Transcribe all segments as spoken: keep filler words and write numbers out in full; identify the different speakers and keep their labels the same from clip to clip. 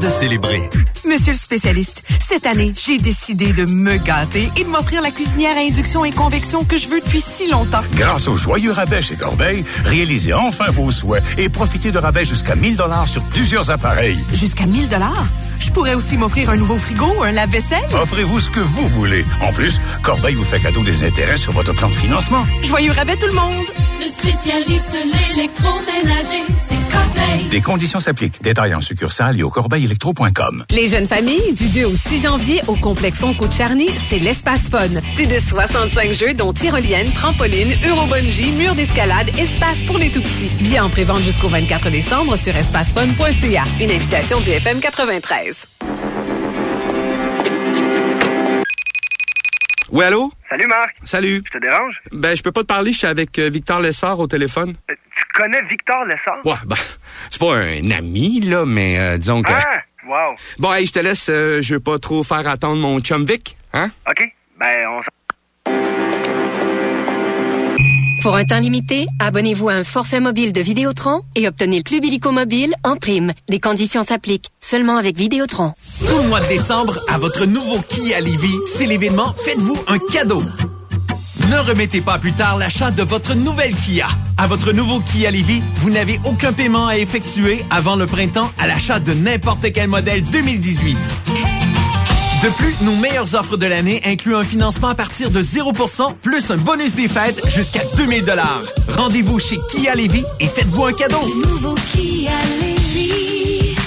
Speaker 1: de célébrer.
Speaker 2: Monsieur le spécialiste, cette année, j'ai décidé de me gâter et de m'offrir la cuisinière à induction et convection que je veux depuis si longtemps.
Speaker 3: Grâce au joyeux rabais chez Corbeil, réalisez enfin vos souhaits et profitez de rabais jusqu'à mille dollars sur plusieurs appareils.
Speaker 2: Jusqu'à mille dollars? Je pourrais aussi m'offrir un nouveau frigo, un lave-vaisselle.
Speaker 3: Offrez-vous ce que vous voulez. En plus, Corbeil vous fait cadeau des intérêts sur votre plan de financement.
Speaker 2: Joyeux rabais tout le monde!
Speaker 4: Le spécialiste de l'électroménager, c'est Corbeil.
Speaker 3: Des conditions s'appliquent. Détails en succursale et au corbeil électro point com.
Speaker 5: Les jeunes familles, du deux au six janvier, au complexe Onco-de-Charny, c'est l'espace fun. Plus de soixante-cinq jeux, dont tyrolienne, trampoline, eurobungee, mur d'escalade, espace pour les tout-petits. Bien en prévente jusqu'au vingt-quatre décembre sur espacefun point c a. Une invitation du F M quatre-vingt-treize.
Speaker 6: Oui, allô?
Speaker 7: Salut, Marc.
Speaker 6: Salut.
Speaker 7: Je te dérange?
Speaker 6: Ben, je peux pas te parler, je suis avec euh, Victor Lessard au téléphone.
Speaker 7: Euh, tu connais Victor Lessard?
Speaker 6: Ouais, ben, c'est pas un ami, là, mais euh, disons que...
Speaker 7: Ah, wow.
Speaker 6: Bon, hey, je te laisse, euh, je veux pas trop faire attendre mon chum Vic, hein?
Speaker 7: OK, ben, on s'en...
Speaker 8: Pour un temps limité, abonnez-vous à un forfait mobile de Vidéotron et obtenez le Club Illico Mobile en prime. Des conditions s'appliquent. Seulement avec Vidéotron.
Speaker 1: Tout le mois de décembre, à votre nouveau Kia Lévis, c'est l'événement Faites-vous un cadeau. Ne remettez pas plus tard l'achat de votre nouvelle Kia. À votre nouveau Kia Lévis, vous n'avez aucun paiement à effectuer avant le printemps à l'achat de n'importe quel modèle deux mille dix-huit. De plus, nos meilleures offres de l'année incluent un financement à partir de zéro pour cent plus un bonus des fêtes jusqu'à deux mille dollars. Rendez-vous chez Kia Lévis et faites-vous un cadeau.
Speaker 4: Le nouveau Kia Lévis.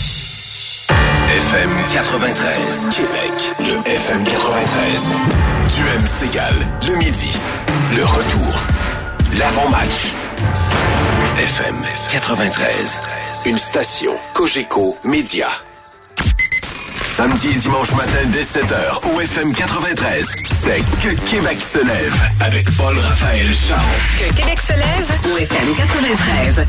Speaker 9: F M quatre-vingt-treize, Québec, le F M quatre-vingt-treize. Duhem Ségal, le midi, le retour, l'avant-match. F M quatre-vingt-treize, une station Cogeco Média. Samedi et dimanche matin dès sept heures au F M quatre-vingt-treize, c'est Que Québec se lève avec Paul-Raphaël Charron.
Speaker 5: Que Québec se lève au F M quatre-vingt-treize.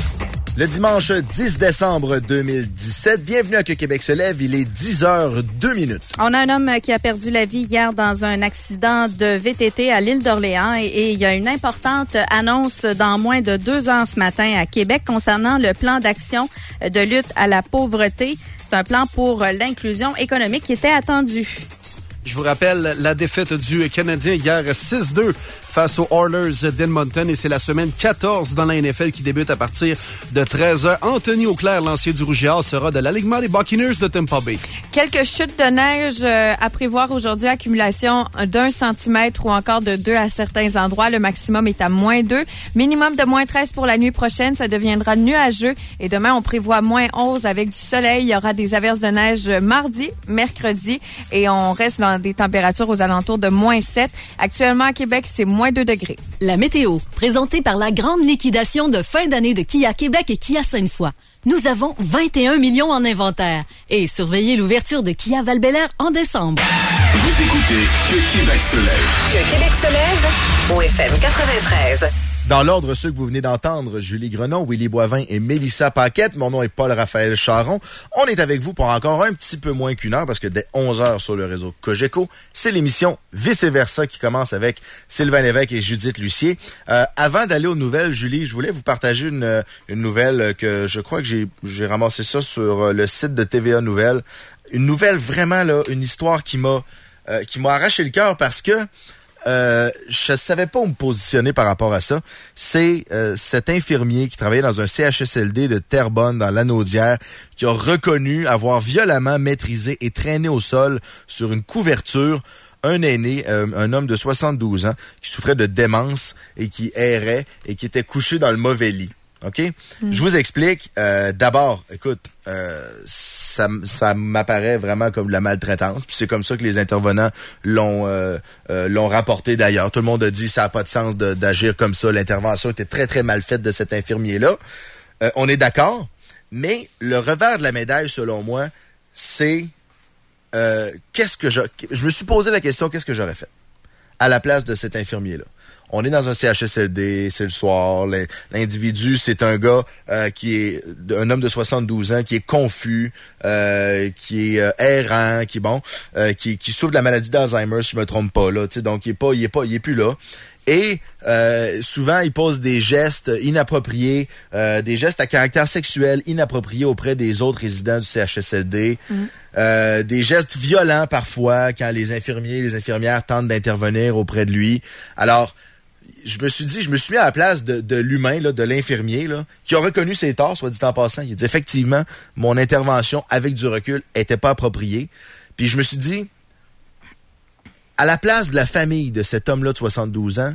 Speaker 10: Le dimanche dix décembre deux mille dix-sept, bienvenue à Que Québec se lève, il est dix heures deux minutes.
Speaker 11: On a un homme qui a perdu la vie hier dans un accident de V T T à l'île d'Orléans et, et il y a une importante annonce dans moins de deux ans ce matin à Québec concernant le plan d'action de lutte à la pauvreté. C'est un plan pour l'inclusion économique qui était attendu.
Speaker 12: Je vous rappelle la défaite du Canadien hier six deux face aux Oilers d'Edmonton et c'est la semaine quatorze dans la N F L qui débute à partir de treize heures. Anthony Auclair, l'ancien du Rouge et Or, sera de l'alignement des Buccaneers de Tampa Bay.
Speaker 11: Quelques chutes de neige euh, à prévoir aujourd'hui, accumulation d'un centimètre ou encore de deux à certains endroits. Le maximum est à moins deux. Minimum de moins treize pour la nuit prochaine. Ça deviendra nuageux et demain, on prévoit moins onze avec du soleil. Il y aura des averses de neige mardi, mercredi et on reste dans des températures aux alentours de moins sept. Actuellement, à Québec, c'est moins deux degrés.
Speaker 13: La météo, présentée par la grande liquidation de fin d'année de Kia Québec et Kia Sainte-Foy. Nous avons vingt et un millions en inventaire. Et surveillez l'ouverture de Kia Val-Bélair en décembre.
Speaker 9: Vous écoutez Que Québec se lève.
Speaker 5: Que Québec se lève au F M quatre-vingt-treize.
Speaker 10: Dans l'ordre, ceux que vous venez d'entendre, Julie Grenon, Willy Boivin et Mélissa Paquette. Mon nom est Paul-Raphaël Charron. On est avec vous pour encore un petit peu moins qu'une heure parce que dès onze heures sur le réseau Cogeco, c'est l'émission Vice Versa qui commence avec Sylvain Lévesque et Judith Lucier. Euh, avant d'aller aux nouvelles, Julie, je voulais vous partager une, une nouvelle que je crois que j'ai, j'ai ramassé ça sur le site de T V A Nouvelles. Une nouvelle vraiment, là, une histoire qui m'a, euh, qui m'a arraché le cœur parce que Euh, je savais pas où me positionner par rapport à ça. C'est euh, cet infirmier qui travaillait dans un C H S L D de Terrebonne, dans l'Anaudière, qui a reconnu avoir violemment maîtrisé et traîné au sol sur une couverture un aîné, euh, un homme de soixante-douze ans, qui souffrait de démence et qui errait et qui était couché dans le mauvais lit. OK? Mm. Je vous explique. Euh, d'abord, écoute, euh, ça, ça m'apparaît vraiment comme de la maltraitance. Puis c'est comme ça que les intervenants l'ont euh, euh, l'ont rapporté d'ailleurs. Tout le monde a dit ça n'a pas de sens de, d'agir comme ça. L'intervention était très, très mal faite de cet infirmier-là. Euh, on est d'accord. Mais le revers de la médaille, selon moi, c'est euh, qu'est-ce que je... Je me suis posé la question, qu'est-ce que j'aurais fait à la place de cet infirmier-là? On est dans un C H S L D, c'est le soir. L'individu, c'est un gars euh, qui est un homme de soixante-douze ans, qui est confus, euh, qui est euh, errant, qui est bon, euh, qui, qui souffre de la maladie d'Alzheimer, si je me trompe pas là. Tu sais, donc il est pas, il est pas, il est plus là. Et euh, souvent, il pose des gestes inappropriés, euh, des gestes à caractère sexuel inappropriés auprès des autres résidents du C H S L D. Mm. Euh, des gestes violents parfois quand les infirmiers et les infirmières tentent d'intervenir auprès de lui. Alors, je me suis dit, je me suis mis à la place de, de l'humain, là, de l'infirmier, là, qui a reconnu ses torts, soit dit en passant. Il a dit, effectivement, mon intervention, avec du recul, était pas appropriée. Puis je me suis dit, à la place de la famille de cet homme-là de soixante-douze ans,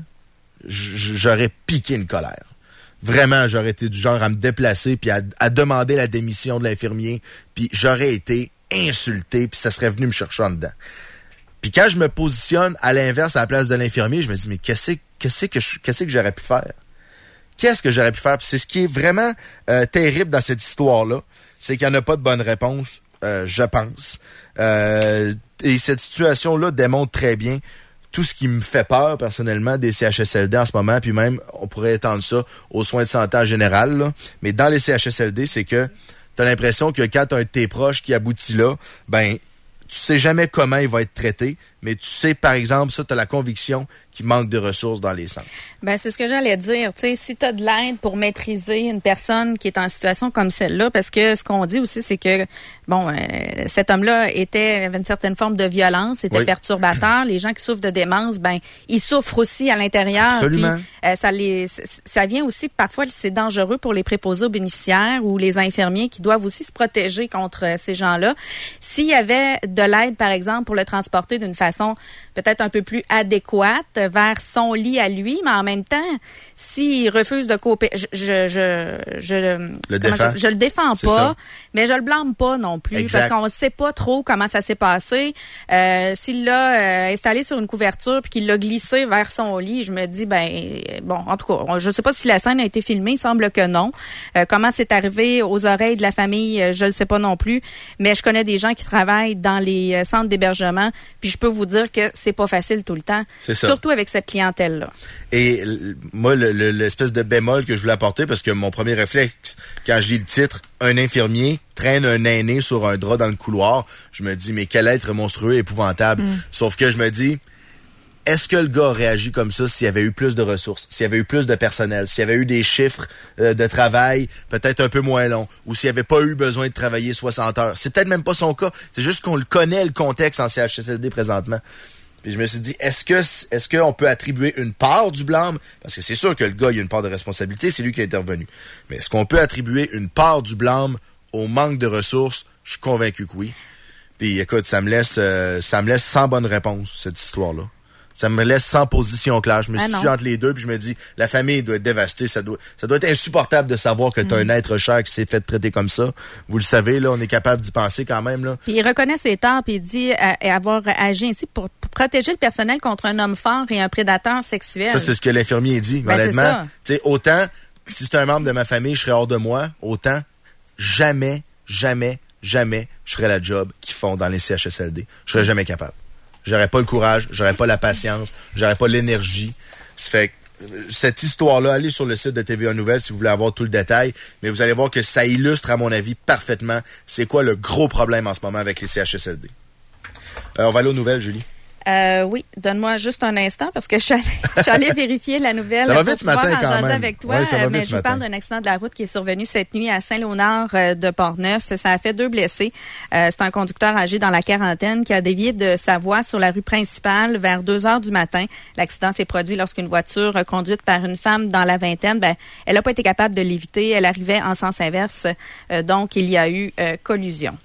Speaker 10: j'aurais piqué une colère. Vraiment, j'aurais été du genre à me déplacer puis à, à demander la démission de l'infirmier, puis j'aurais été insulté, puis ça serait venu me chercher en dedans. Puis quand je me positionne à l'inverse, à la place de l'infirmier, je me dis, mais qu'est-ce, qu'est-ce, que, je, qu'est-ce que j'aurais pu faire? Qu'est-ce que j'aurais pu faire? Puis c'est ce qui est vraiment euh, terrible dans cette histoire-là, c'est qu'il n'y en a pas de bonne réponse, euh, je pense. Euh, et cette situation-là démontre très bien tout ce qui me fait peur, personnellement, des C H S L D en ce moment, puis même, on pourrait étendre ça aux soins de santé en général, là. Mais dans les C H S L D, c'est que t'as l'impression que quand t'as un de tes proches qui aboutit là, ben, tu sais jamais comment il va être traité, mais tu sais, par exemple, ça, tu as la conviction qu'il manque de ressources dans les centres.
Speaker 14: Ben c'est ce que j'allais dire. Tu sais, si tu as de l'aide pour maîtriser une personne qui est en situation comme celle-là, parce que ce qu'on dit aussi, c'est que, bon, euh, cet homme-là était, avait une certaine forme de violence, était oui. perturbateur. Les gens qui souffrent de démence, ben ils souffrent aussi à l'intérieur.
Speaker 10: Absolument.
Speaker 14: Puis, euh, ça, les, ça vient aussi, parfois, c'est dangereux pour les préposés aux bénéficiaires ou les infirmiers qui doivent aussi se protéger contre euh, ces gens-là. S'il y avait de l'aide, par exemple, pour le transporter d'une façon peut-être un peu plus adéquate vers son lit à lui, mais en même temps, s'il refuse de coopérer, je je je je
Speaker 10: le, défend.
Speaker 14: je, je le défends
Speaker 10: c'est
Speaker 14: pas,
Speaker 10: ça.
Speaker 14: Mais je le blâme pas non plus,
Speaker 10: exact.
Speaker 14: Parce qu'on sait pas trop comment ça s'est passé. Euh, s'il l'a euh, installé sur une couverture puis qu'il l'a glissé vers son lit, je me dis ben bon, en tout cas, je sais pas si la scène a été filmée, il semble que non. Euh, comment c'est arrivé aux oreilles de la famille, je le sais pas non plus, mais je connais des gens qui travaillent dans les centres d'hébergement, puis je peux vous dire que c'est pas facile tout le temps,
Speaker 10: c'est ça.
Speaker 14: Surtout avec cette clientèle-là.
Speaker 10: Et moi, le, le, l'espèce de bémol que je voulais apporter, parce que mon premier réflexe, quand je lis le titre, un infirmier traîne un aîné sur un drap dans le couloir, je me dis, mais quel être monstrueux et épouvantable. Mm. Sauf que je me dis, est-ce que le gars réagit comme ça s'il y avait eu plus de ressources, s'il y avait eu plus de personnel, s'il y avait eu des chiffres euh, de travail peut-être un peu moins longs, ou s'il n'y avait pas eu besoin de travailler soixante heures? C'est peut-être même pas son cas. C'est juste qu'on le connaît, le contexte en C H S L D présentement. Puis je me suis dit, est-ce que est-ce qu'on peut attribuer une part du blâme? Parce que c'est sûr que le gars, il a une part de responsabilité, c'est lui qui est intervenu. Mais est-ce qu'on peut attribuer une part du blâme au manque de ressources? Je suis convaincu que oui. Puis écoute, ça me laisse euh, ça me laisse sans bonne réponse, cette histoire-là. Ça me laisse sans position claire. Je me suis dit entre les deux, puis je me dis, la famille doit être dévastée. Ça doit, ça doit être insupportable de savoir que tu as mm. un être cher qui s'est fait traiter comme ça. Vous le savez, là, on est capable d'y penser quand même, là.
Speaker 14: Puis il reconnaît ses torts, puis il dit euh, avoir agi ainsi pour, pour protéger le personnel contre un homme fort et un prédateur sexuel.
Speaker 10: Ça, c'est ce que l'infirmier dit. Ben, honnêtement, tu sais, autant, si c'est un membre de ma famille, je serais hors de moi, autant, jamais, jamais, jamais, je ferais la job qu'ils font dans les C H S L D. Je serais jamais capable. J'aurais pas le courage, j'aurais pas la patience, j'aurais pas l'énergie. Ça fait que cette histoire-là, allez sur le site de T V A Nouvelles si vous voulez avoir tout le détail, mais vous allez voir que ça illustre, à mon avis, parfaitement c'est quoi le gros problème en ce moment avec les C H S L D. Euh, on va aller aux nouvelles, Julie.
Speaker 14: Euh, oui, donne-moi juste un instant parce que je suis allée, je suis allée vérifier la nouvelle.
Speaker 10: Ça va vite ce matin quand même.
Speaker 14: Avec toi,
Speaker 10: ouais, ça va
Speaker 14: mais
Speaker 10: vite
Speaker 14: je vous parle d'un accident de la route qui est survenu cette nuit à Saint-Léonard de Portneuf. Ça a fait deux blessés. Euh, c'est un conducteur âgé dans la quarantaine qui a dévié de sa voie sur la rue principale vers deux heures du matin. L'accident s'est produit lorsqu'une voiture conduite par une femme dans la vingtaine, ben, elle n'a pas été capable de l'éviter. Elle arrivait en sens inverse. Euh, donc, il y a eu euh, collusion.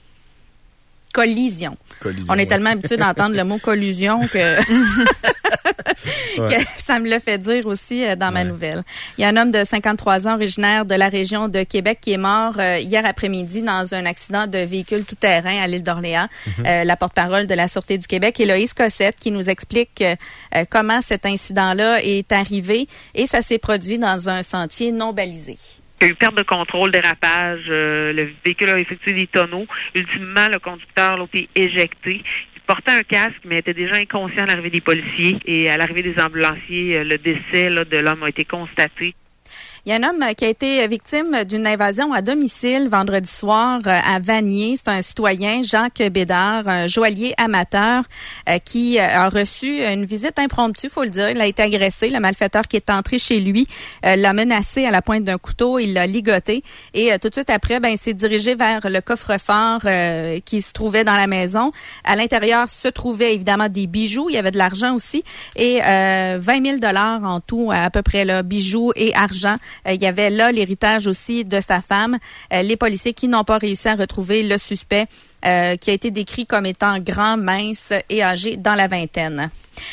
Speaker 14: Collision. Collision. On est ouais. tellement habitué d'entendre le mot collusion que,
Speaker 10: ouais.
Speaker 14: que ça me le fait dire aussi euh, dans ouais. ma nouvelle. Il y a un homme de cinquante-trois ans originaire de la région de Québec qui est mort euh, hier après-midi dans un accident de véhicule tout-terrain à l'île d'Orléans. Mm-hmm. Euh, la porte-parole de la Sûreté du Québec, Héloïse Cossette, qui nous explique euh, comment cet incident-là est arrivé et ça s'est produit dans un sentier non balisé.
Speaker 15: Il y a eu perte de contrôle, dérapage, euh, le véhicule a effectué des tonneaux. Ultimement, le conducteur a été éjecté. Il portait un casque, mais était déjà inconscient à l'arrivée des policiers. Et à l'arrivée des ambulanciers, le décès là, de l'homme a été constaté.
Speaker 14: Il y a un homme qui a été victime d'une invasion à domicile vendredi soir à Vanier. C'est un citoyen, Jacques Bédard, un joaillier amateur euh, qui a reçu une visite impromptue, faut le dire. Il a été agressé. Le malfaiteur qui est entré chez lui euh, l'a menacé à la pointe d'un couteau. Il l'a ligoté. Et euh, tout de suite après, ben, il s'est dirigé vers le coffre-fort euh, qui se trouvait dans la maison. À l'intérieur se trouvaient évidemment des bijoux. Il y avait de l'argent aussi. Et euh, vingt mille dollars en tout, à peu près, là, bijoux et argent. Euh, il y avait là l'héritage aussi de sa femme. Euh, les policiers qui n'ont pas réussi à retrouver le suspect euh, qui a été décrit comme étant grand, mince et âgé dans la vingtaine.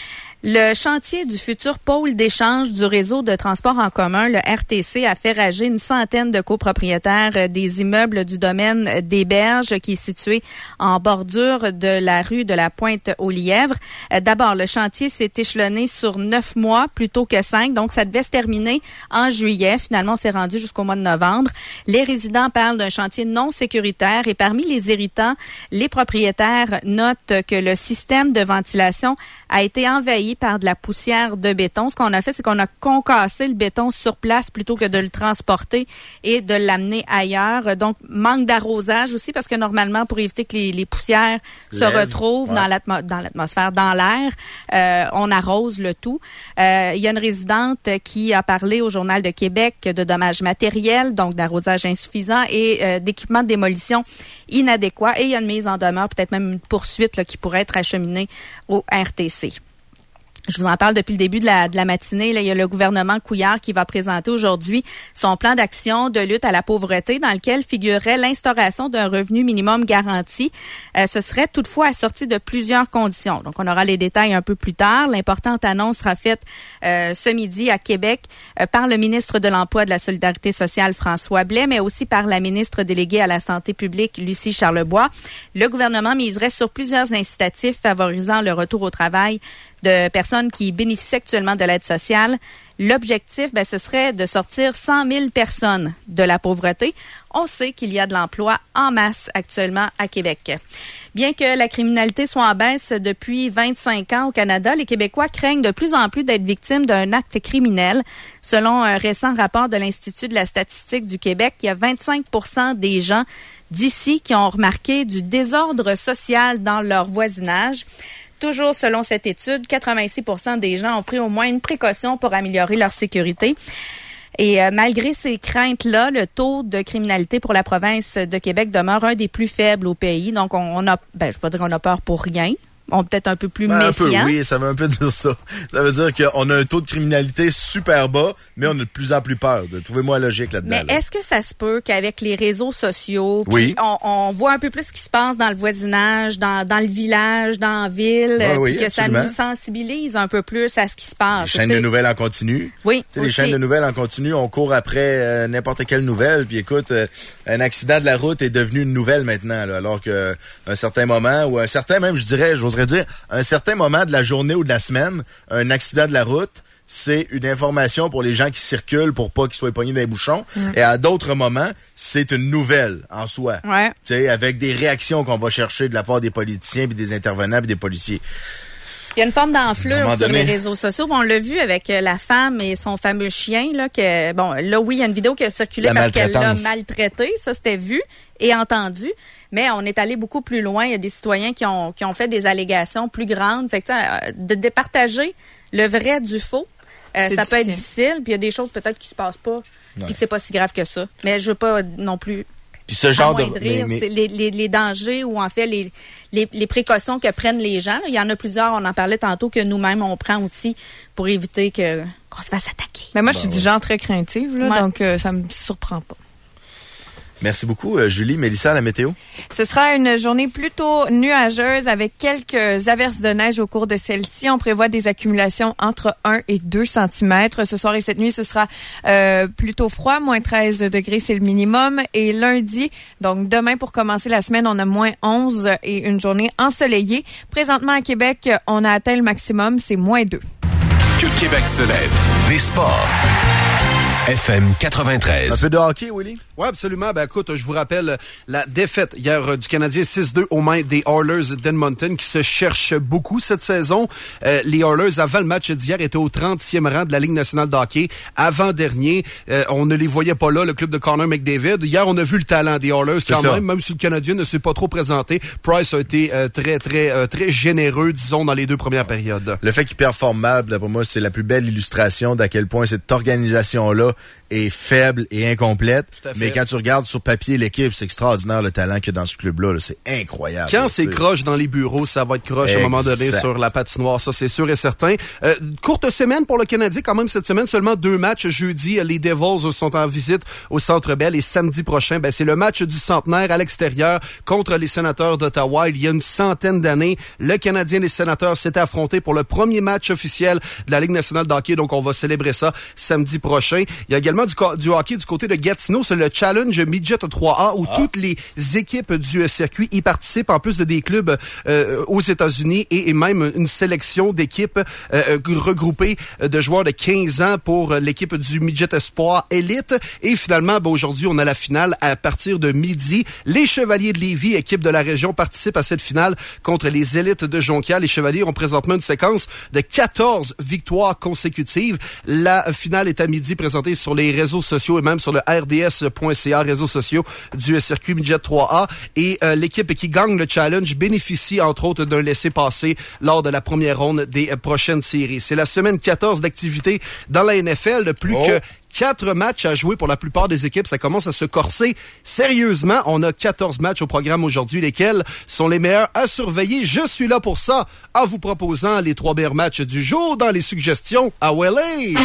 Speaker 14: Le chantier du futur pôle d'échange du réseau de transport en commun, le R T C, a fait rager une centaine de copropriétaires des immeubles du domaine des Berges qui est situé en bordure de la rue de la Pointe-aux-Lièvres. D'abord, le chantier s'est échelonné sur neuf mois plutôt que cinq, donc ça devait se terminer en juillet. Finalement, on s'est rendu jusqu'au mois de novembre. Les résidents parlent d'un chantier non sécuritaire et parmi les irritants, les propriétaires notent que le système de ventilation a été envahi par de la poussière de béton. Ce qu'on a fait, c'est qu'on a concassé le béton sur place plutôt que de le transporter et de l'amener ailleurs. Donc, manque d'arrosage aussi, parce que normalement, pour éviter que les, les poussières se
Speaker 16: Lève.
Speaker 14: retrouvent
Speaker 16: ouais.
Speaker 14: dans, l'atmo- dans l'atmosphère, dans l'air, euh, on arrose le tout. Euh, il y a une résidente qui a parlé au Journal de Québec de dommages matériels, donc d'arrosage insuffisant et euh, d'équipement de démolition inadéquat. Et il y a une mise en demeure, peut-être même une poursuite là, qui pourrait être acheminée au R T C. Je vous en parle depuis le début de la, de la matinée. Là, il y a le gouvernement Couillard qui va présenter aujourd'hui son plan d'action de lutte à la pauvreté dans lequel figurerait l'instauration d'un revenu minimum garanti. Euh, ce serait toutefois assorti de plusieurs conditions. Donc, on aura les détails un peu plus tard. L'importante annonce sera faite euh, ce midi à Québec euh, par le ministre de l'Emploi et de la Solidarité sociale, François Blais, mais aussi par la ministre déléguée à la Santé publique, Lucie Charlebois. Le gouvernement miserait sur plusieurs incitatifs favorisant le retour au travail de personnes qui bénéficient actuellement de l'aide sociale. L'objectif, ben, ce serait de sortir cent mille personnes de la pauvreté. On sait qu'il y a de l'emploi en masse actuellement à Québec. Bien que la criminalité soit en baisse depuis vingt-cinq ans au Canada, les Québécois craignent de plus en plus d'être victimes d'un acte criminel. Selon un récent rapport de l'Institut de la statistique du Québec, il y a vingt-cinq pour cent des gens d'ici qui ont remarqué du désordre social dans leur voisinage. Toujours selon cette étude, quatre-vingt-six pour cent des gens ont pris au moins une précaution pour améliorer leur sécurité. Et euh, malgré ces craintes-là, le taux de criminalité pour la province de Québec demeure un des plus faibles au pays. Donc, on, on a, ben, je ne vais pas dire qu'on a peur pour rien. On peut être un peu plus
Speaker 10: ben,
Speaker 14: méfiant.
Speaker 10: Un peu, oui, ça veut un peu dire ça. Ça veut dire qu'on a un taux de criminalité super bas, mais on a de plus en plus peur. Trouvez-moi logique là-dedans.
Speaker 14: Mais
Speaker 10: là.
Speaker 14: est-ce que ça se peut qu'avec les réseaux sociaux,
Speaker 10: oui.
Speaker 14: on, on voit un peu plus ce qui se passe dans le voisinage, dans, dans le village, dans la ville,
Speaker 10: ah, oui,
Speaker 14: puis que
Speaker 10: absolument.
Speaker 14: ça nous sensibilise un peu plus à ce qui se passe?
Speaker 10: Les chaînes de nouvelles en continu.
Speaker 14: Oui.
Speaker 10: Tu sais, les chaînes de nouvelles en continu, on court après euh, n'importe quelle nouvelle. Puis écoute, euh, un accident de la route est devenu une nouvelle maintenant, là, alors que un certain moment, ou un certain même, je dirais, j'oserais dire, un certain certain moment de la journée ou de la semaine, un accident de la route, c'est une information pour les gens qui circulent pour pas qu'ils soient pognés dans les bouchons. Mm. Et à d'autres moments, c'est une nouvelle en soi.
Speaker 14: Ouais.
Speaker 10: Tu sais, avec des réactions qu'on va chercher de la part des politiciens, puis des intervenants, puis des policiers.
Speaker 14: Il y a une forme d'enflure sur
Speaker 10: donné.
Speaker 14: les réseaux sociaux. Bon, on l'a vu avec la femme et son fameux chien. Là, que bon, là, oui, il y a une vidéo qui a circulé
Speaker 10: la
Speaker 14: parce qu'elle l'a
Speaker 10: maltraitance.
Speaker 14: maltraité. Ça, c'était vu et entendu. Mais on est allé beaucoup plus loin. Il y a des citoyens qui ont qui ont fait des allégations plus grandes. Fait que, euh, de départager le vrai du faux, euh, ça
Speaker 11: difficile.
Speaker 14: peut être difficile. Puis il y a des choses peut-être qui se passent pas, puis que c'est pas si grave que ça. Mais je veux pas non plus.
Speaker 10: Puis ce genre de
Speaker 14: mais, mais... C'est les, les, les dangers ou en fait les, les, les précautions que prennent les gens. Là. Il y en a plusieurs, on en parlait tantôt, que nous-mêmes on prend aussi pour éviter que qu'on se fasse attaquer.
Speaker 11: Mais moi,
Speaker 10: ben
Speaker 11: je suis
Speaker 10: ouais.
Speaker 11: du genre très craintive, là,
Speaker 14: ouais.
Speaker 11: donc euh, ça me surprend pas.
Speaker 10: Merci beaucoup, euh, Julie. Mélissa, la météo?
Speaker 11: Ce sera une journée plutôt nuageuse avec quelques averses de neige au cours de celle-ci. On prévoit des accumulations entre un et deux centimètres. Ce soir et cette nuit, ce sera euh, plutôt froid. moins treize degrés, c'est le minimum. Et lundi, donc demain pour commencer la semaine, on a moins onze et une journée ensoleillée. Présentement à Québec, on a atteint le maximum, c'est moins deux.
Speaker 9: Que Québec se lève. Les sports. F M quatre-vingt-treize.
Speaker 10: Un peu de hockey, Willy?
Speaker 12: Oui, absolument. Ben écoute, je vous rappelle la défaite hier euh, du Canadien six deux aux mains des Oilers d'Edmonton qui se cherchent beaucoup cette saison. Euh, les Oilers, avant le match d'hier, étaient au trentième rang de la Ligue nationale de hockey. Avant-dernier, euh, on ne les voyait pas là, le club de Connor McDavid. Hier, on a vu le talent des Oilers quand même, même si le Canadien ne s'est pas trop présenté. Price a été euh, très, très, euh, très généreux, disons, dans les deux premières périodes.
Speaker 10: Le fait qu'il performe mal, pour moi, c'est la plus belle illustration d'à quel point cette organisation-là est faible et incomplète. Mais quand tu regardes sur papier l'équipe, c'est extraordinaire le talent qu'il y a dans ce club-là. Là. C'est incroyable.
Speaker 12: Quand c'est croche dans les bureaux, ça va être croche exact. À un moment donné sur la patinoire. Ça, c'est sûr et certain. Euh, courte semaine pour le Canadien quand même cette semaine. Seulement deux matchs. Jeudi, les Devils sont en visite au Centre Bell. Et samedi prochain, ben, c'est le match du centenaire à l'extérieur contre les Sénateurs d'Ottawa. Il y a une centaine d'années, le Canadien et les Sénateurs s'étaient affrontés pour le premier match officiel de la Ligue nationale de hockey. Donc, on va célébrer ça samedi prochain. Il y a également Du, du hockey du côté de Gatineau, c'est le Challenge Midget trois A où ah. toutes les équipes du euh, circuit y participent, en plus de des clubs euh, aux États-Unis et, et même une sélection d'équipes euh, regroupées de joueurs de quinze ans pour l'équipe du Midget Espoir Elite. Et finalement, ben, aujourd'hui, on a la finale à partir de midi. Les Chevaliers de Lévis, équipe de la région, participent à cette finale contre les Élites de Jonquière. Les Chevaliers ont présentement une séquence de quatorze victoires consécutives. La finale est à midi, présentée sur les réseaux sociaux et même sur le R D S point C A, réseaux sociaux du circuit Midget trois A. Et euh, l'équipe qui gagne le challenge bénéficie entre autres d'un laissez-passer lors de la première ronde des euh, prochaines séries. C'est la semaine quatorze d'activité dans la N F L. De plus oh. que quatre matchs à jouer pour la plupart des équipes. Ça commence à se corser sérieusement. On a quatorze matchs au programme aujourd'hui, lesquels sont les meilleurs à surveiller. Je suis là pour ça, en vous proposant les trois meilleurs matchs du jour dans les suggestions à L A.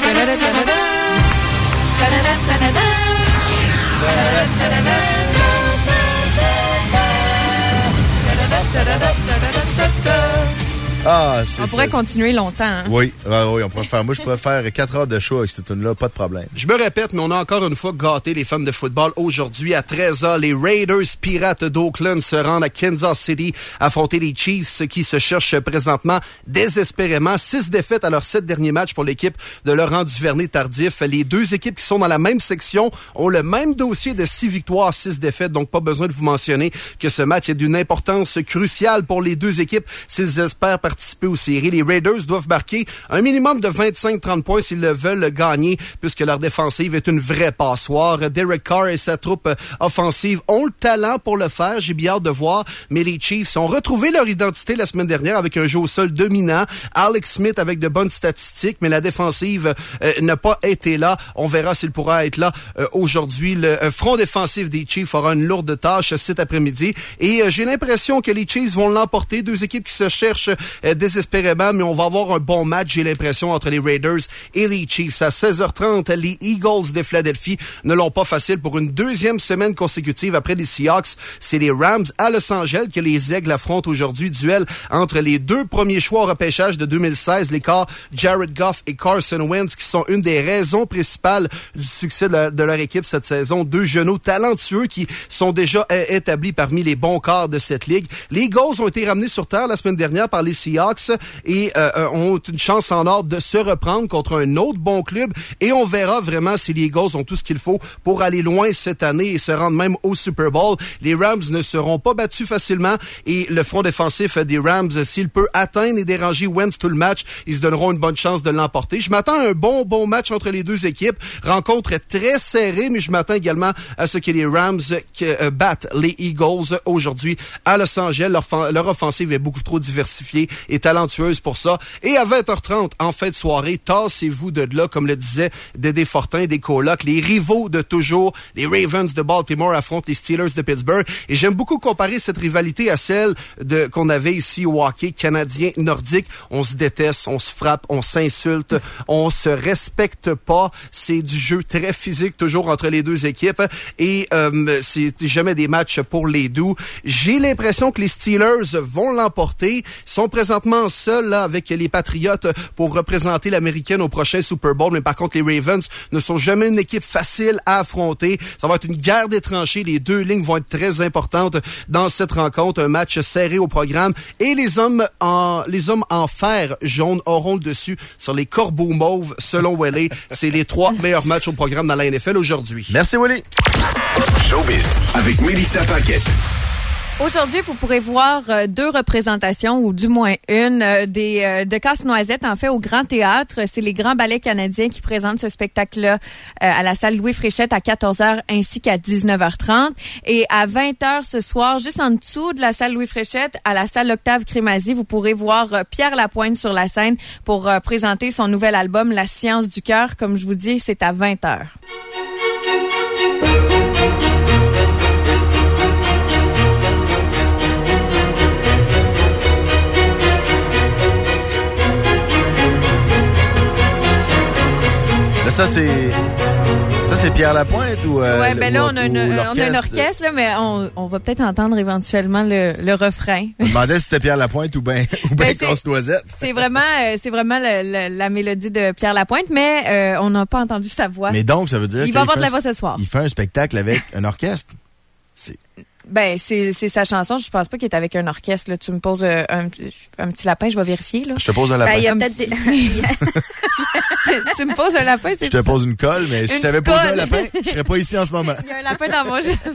Speaker 10: Ah, c'est
Speaker 11: on pourrait
Speaker 10: ça.
Speaker 11: continuer longtemps. Hein?
Speaker 10: Oui, ah, oui, on pourrait faire. Moi, je pourrais faire quatre heures de show avec cette tune-là, pas de problème.
Speaker 12: Je me répète, mais on a encore une fois gâté les fans de football. Aujourd'hui, à treize heures, les Raiders Pirates d'Oakland se rendent à Kansas City affronter les Chiefs qui se cherchent présentement désespérément. Six défaites à leurs sept derniers matchs pour l'équipe de Laurent Duvernay-Tardif. Les deux équipes qui sont dans la même section ont le même dossier de six victoires, six défaites. Donc, pas besoin de vous mentionner que ce match est d'une importance cruciale pour les deux équipes s'ils espèrent participer aux séries. Les Raiders doivent marquer un minimum de vingt-cinq à trente points s'ils le veulent gagner, puisque leur défensive est une vraie passoire. Derek Carr et sa troupe offensive ont le talent pour le faire. J'ai bien hâte de voir, mais les Chiefs ont retrouvé leur identité la semaine dernière avec un jeu au sol dominant. Alex Smith avec de bonnes statistiques, mais la défensive euh, n'a pas été là. On verra s'il pourra être là euh, aujourd'hui. Le euh, front défensif des Chiefs aura une lourde tâche cet après-midi. Et euh, j'ai l'impression que les Chiefs vont l'emporter. Deux équipes qui se cherchent euh, désespérément, mais on va avoir un bon match, j'ai l'impression, entre les Raiders et les Chiefs. À seize heures trente, les Eagles de Philadelphie ne l'ont pas facile pour une deuxième semaine consécutive après les Seahawks. C'est les Rams à Los Angeles que les Aigles affrontent aujourd'hui. Duel entre les deux premiers choix au repêchage de deux mille seize, les cas Jared Goff et Carson Wentz, qui sont une des raisons principales du succès de leur, de leur équipe cette saison. Deux genoux talentueux qui sont déjà établis parmi les bons quarts de cette ligue. Les Eagles ont été ramenés sur terre la semaine dernière par les Seahawks et euh, ont une chance en or de se reprendre contre un autre bon club, et on verra vraiment si les Eagles ont tout ce qu'il faut pour aller loin cette année et se rendre même au Super Bowl. Les Rams ne seront pas battus facilement, et le front défensif des Rams, s'il peut atteindre et déranger Wentz tout le match, ils se donneront une bonne chance de l'emporter. Je m'attends à un bon bon match entre les deux équipes, rencontre très serrée, mais je m'attends également à ce que les Rams euh, battent les Eagles aujourd'hui à Los Angeles. Leur, leur offensive est beaucoup trop diversifiée et talentueuse pour ça. Et à vingt heures trente, en fin de soirée, tassez-vous de là, comme le disait Dédé Fortin, des colocs. Les rivaux de toujours, les Ravens de Baltimore affrontent les Steelers de Pittsburgh. Et j'aime beaucoup comparer cette rivalité à celle de qu'on avait ici au hockey canadien-nordique. On se déteste, on se frappe, on s'insulte, on se respecte pas. C'est du jeu très physique, toujours entre les deux équipes. Et euh, c'est jamais des matchs pour les doux. J'ai l'impression que les Steelers vont l'emporter. Ils sont présents présentement seul là, avec les Patriots pour représenter l'Américaine au prochain Super Bowl. Mais par contre, les Ravens ne sont jamais une équipe facile à affronter. Ça va être une guerre des tranchées. Les deux lignes vont être très importantes dans cette rencontre. Un match serré au programme. Et les hommes en, les hommes en fer jaune auront le dessus sur les corbeaux mauves, selon Willie. C'est les trois meilleurs matchs au programme dans la N F L aujourd'hui.
Speaker 10: Merci, Willie.
Speaker 9: Showbiz avec Mélissa Paquette.
Speaker 11: Aujourd'hui, vous pourrez voir euh, deux représentations, ou du moins une, euh, des euh, de Casse-Noisette, en fait, au Grand Théâtre. C'est les Grands Ballets canadiens qui présentent ce spectacle-là euh, à la salle Louis Fréchette à quatorze heures ainsi qu'à dix-neuf heures trente. Et à vingt heures ce soir, juste en dessous de la salle Louis Fréchette, à la salle Octave Crémazie, vous pourrez voir euh, Pierre Lapointe sur la scène pour euh, présenter son nouvel album La Science du cœur. Comme je vous dis, c'est à vingt heures.
Speaker 10: Là, ça, c'est... Ça, c'est Pierre Lapointe ou... Euh,
Speaker 11: ouais, ben là, on a, une,
Speaker 10: ou
Speaker 11: on a un orchestre, là, mais on, on va peut-être entendre éventuellement le, le refrain.
Speaker 10: Je me demandais si c'était Pierre Lapointe ou bien ou ben, ben Casse-Noisette.
Speaker 11: C'est vraiment, euh, c'est vraiment le, le, la mélodie de Pierre Lapointe, mais euh, on n'a pas entendu sa voix.
Speaker 10: Mais donc, ça veut dire
Speaker 11: il va avoir de la voix ce soir.
Speaker 10: Il fait un spectacle avec un orchestre. C'est...
Speaker 11: Ben, c'est, c'est sa chanson. Je pense pas qu'il est avec un orchestre. Là. Tu me poses un, un, un petit lapin, je vais vérifier. Là.
Speaker 10: Je te pose un lapin.
Speaker 14: Ben, il y a peut-être des...
Speaker 11: Tu me poses un lapin, c'est
Speaker 10: Je te pose une colle, mais si je t'avais posé un lapin, je serais pas ici en ce moment.
Speaker 11: Il y a un lapin dans mon jeu.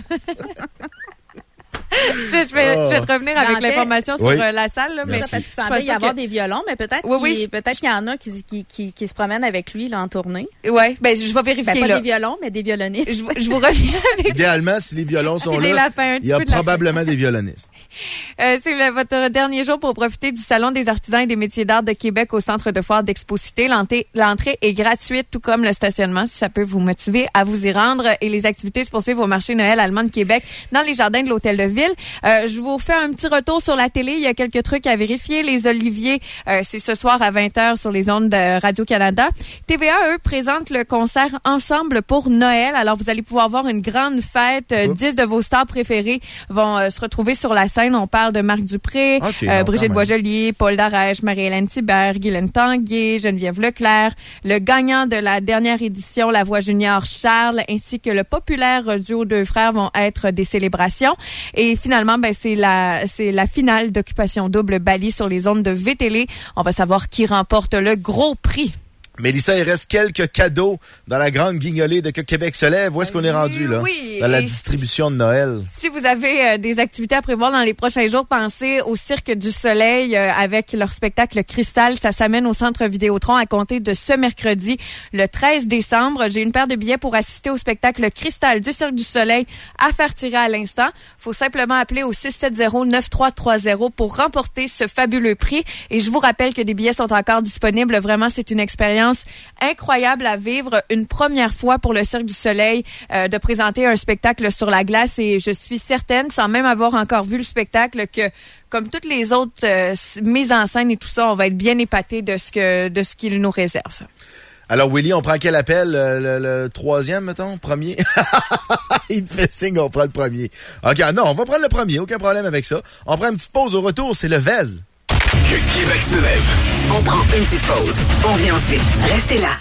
Speaker 11: Je, je, vais, oh. je vais te revenir avec l'information sur
Speaker 10: oui.
Speaker 11: euh, la salle. Là, mais
Speaker 14: parce qu'il semblait y avoir que... des violons, mais peut-être, oui, oui, qu'il, peut-être qu'il y en a qui, qui, qui, qui se promènent avec lui là, en tournée.
Speaker 11: Oui, ben, je vais vérifier.
Speaker 14: Ben, pas
Speaker 11: là.
Speaker 14: des violons, mais des violonistes.
Speaker 11: Je, je vous reviens avec...
Speaker 10: Idéalement, si les violons sont là,
Speaker 11: lapins,
Speaker 10: il y a probablement des violonistes.
Speaker 11: Euh, c'est le, votre dernier jour pour profiter du Salon des artisans et des métiers d'art de Québec au Centre de foire d'Exposité. L'entrée, l'entrée est gratuite, tout comme le stationnement, si ça peut vous motiver à vous y rendre. Et les activités se poursuivent au marché Noël allemand de Québec, dans les jardins de l'Hôtel de Ville. Euh, je vous fais un petit retour sur la télé. Il y a quelques trucs à vérifier. Les Oliviers, euh, c'est ce soir à vingt heures sur les ondes de Radio-Canada. T V A, eux, présente le concert Ensemble pour Noël. Alors, vous allez pouvoir voir une grande fête. Euh, dix de vos stars préférées vont euh, se retrouver sur la scène. On parle de Marc Dupré, okay, euh, Brigitte Boisjoli, Paul Darèche, Marie-Hélène Thibert, Guylaine Tanguay, Geneviève Leclerc. Le gagnant de la dernière édition, La Voix Junior, Charles, ainsi que le populaire duo Deux Frères vont être des célébrations. Et finalement, ben, c'est la, c'est la finale d'Occupation Double Bali sur les ondes de V T L. On va savoir qui remporte le gros prix.
Speaker 10: Mélissa, il reste quelques cadeaux dans la grande guignolée de Que Québec se lève. Où est-ce qu'on est rendu, là?
Speaker 11: Oui.
Speaker 10: Dans la distribution de Noël.
Speaker 11: Si vous avez euh, des activités à prévoir dans les prochains jours, pensez au Cirque du Soleil euh, avec leur spectacle Cristal. Ça s'amène au Centre Vidéotron à compter de ce mercredi, le treize décembre. J'ai une paire de billets pour assister au spectacle Cristal du Cirque du Soleil à faire tirer à l'instant. Faut simplement appeler au six sept zéro neuf trois trois zéro pour remporter ce fabuleux prix. Et je vous rappelle que des billets sont encore disponibles. Vraiment, c'est une expérience incroyable à vivre, une première fois pour le Cirque du Soleil euh, de présenter un spectacle sur la glace, et je suis certaine, sans même avoir encore vu le spectacle, que comme toutes les autres euh, mises en scène et tout ça, on va être bien épatés de ce que de ce qu'il nous réserve.
Speaker 10: Alors, Willy, on prend quel appel? Le, le, le troisième, mettons? Premier? Il me fait signe, on prend le premier. OK, non, on va prendre le premier, aucun problème avec ça. On prend une petite pause au retour, c'est le Vez.
Speaker 9: Que Québec se lève.
Speaker 16: On prend une petite pause. On revient ensuite. Restez là.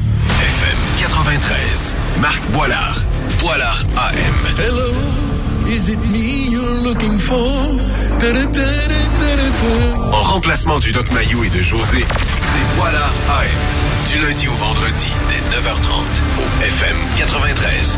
Speaker 9: F M quatre-vingt-treize. Marc Boilard. Boilard A M.
Speaker 17: Hello, is it me you're looking for?
Speaker 9: En remplacement du Doc Mayou et de José, c'est Boilard A M. Du lundi au vendredi, dès neuf heures trente, au F M quatre-vingt-treize.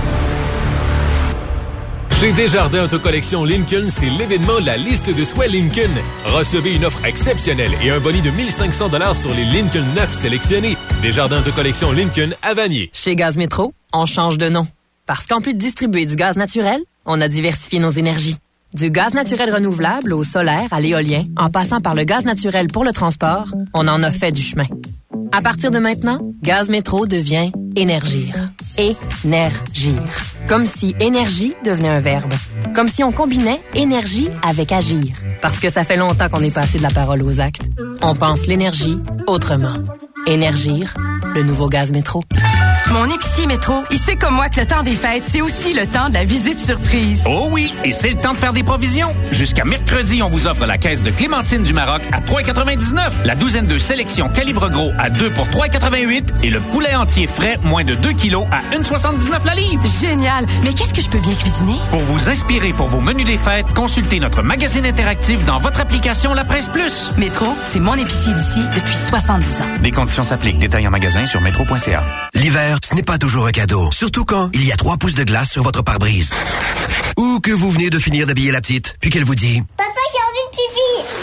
Speaker 18: Chez Desjardins Autocollection Lincoln, c'est l'événement La Liste de souhaits Lincoln. Recevez une offre exceptionnelle et un boni de mille cinq cents dollars sur les Lincoln neufs sélectionnés. Desjardins Autocollection Lincoln à Vanier.
Speaker 19: Chez Gaz Métro, on change de nom. Parce qu'en plus de distribuer du gaz naturel, on a diversifié nos énergies. Du gaz naturel renouvelable au solaire à l'éolien, en passant par le gaz naturel pour le transport, on en a fait du chemin. À partir de maintenant, Gaz Métro devient Énergir. Énergir. Comme si énergie devenait un verbe. Comme si on combinait énergie avec agir. Parce que ça fait longtemps qu'on est passé de la parole aux actes. On pense l'énergie autrement. Énergir, le nouveau Gaz Métro.
Speaker 20: Mon épicier Métro, il sait comme moi que le temps des fêtes, c'est aussi le temps de la visite surprise.
Speaker 21: Oh oui, et c'est le temps de faire des provisions. Jusqu'à mercredi, on vous offre la caisse de Clémentine du Maroc à trois quatre-vingt-dix-neuf, la douzaine de sélection calibre gros à deux pour trois quatre-vingt-huit et le poulet entier frais moins de deux kilos à un soixante-dix-neuf la livre.
Speaker 20: Génial! Mais qu'est-ce que je peux bien cuisiner?
Speaker 21: Pour vous inspirer pour vos menus des fêtes, consultez notre magazine interactif dans votre application La Presse Plus.
Speaker 20: Métro, c'est mon épicier d'ici depuis soixante-dix ans.
Speaker 21: Des conditions s'appliquent. Détails en magasin sur métro point c a.
Speaker 22: L'hiver, ce n'est pas toujours un cadeau. Surtout quand il y a trois pouces de glace sur votre pare-brise. Ou que vous venez de finir d'habiller la petite, puis qu'elle vous dit « Papa, j'ai envie de pipi !»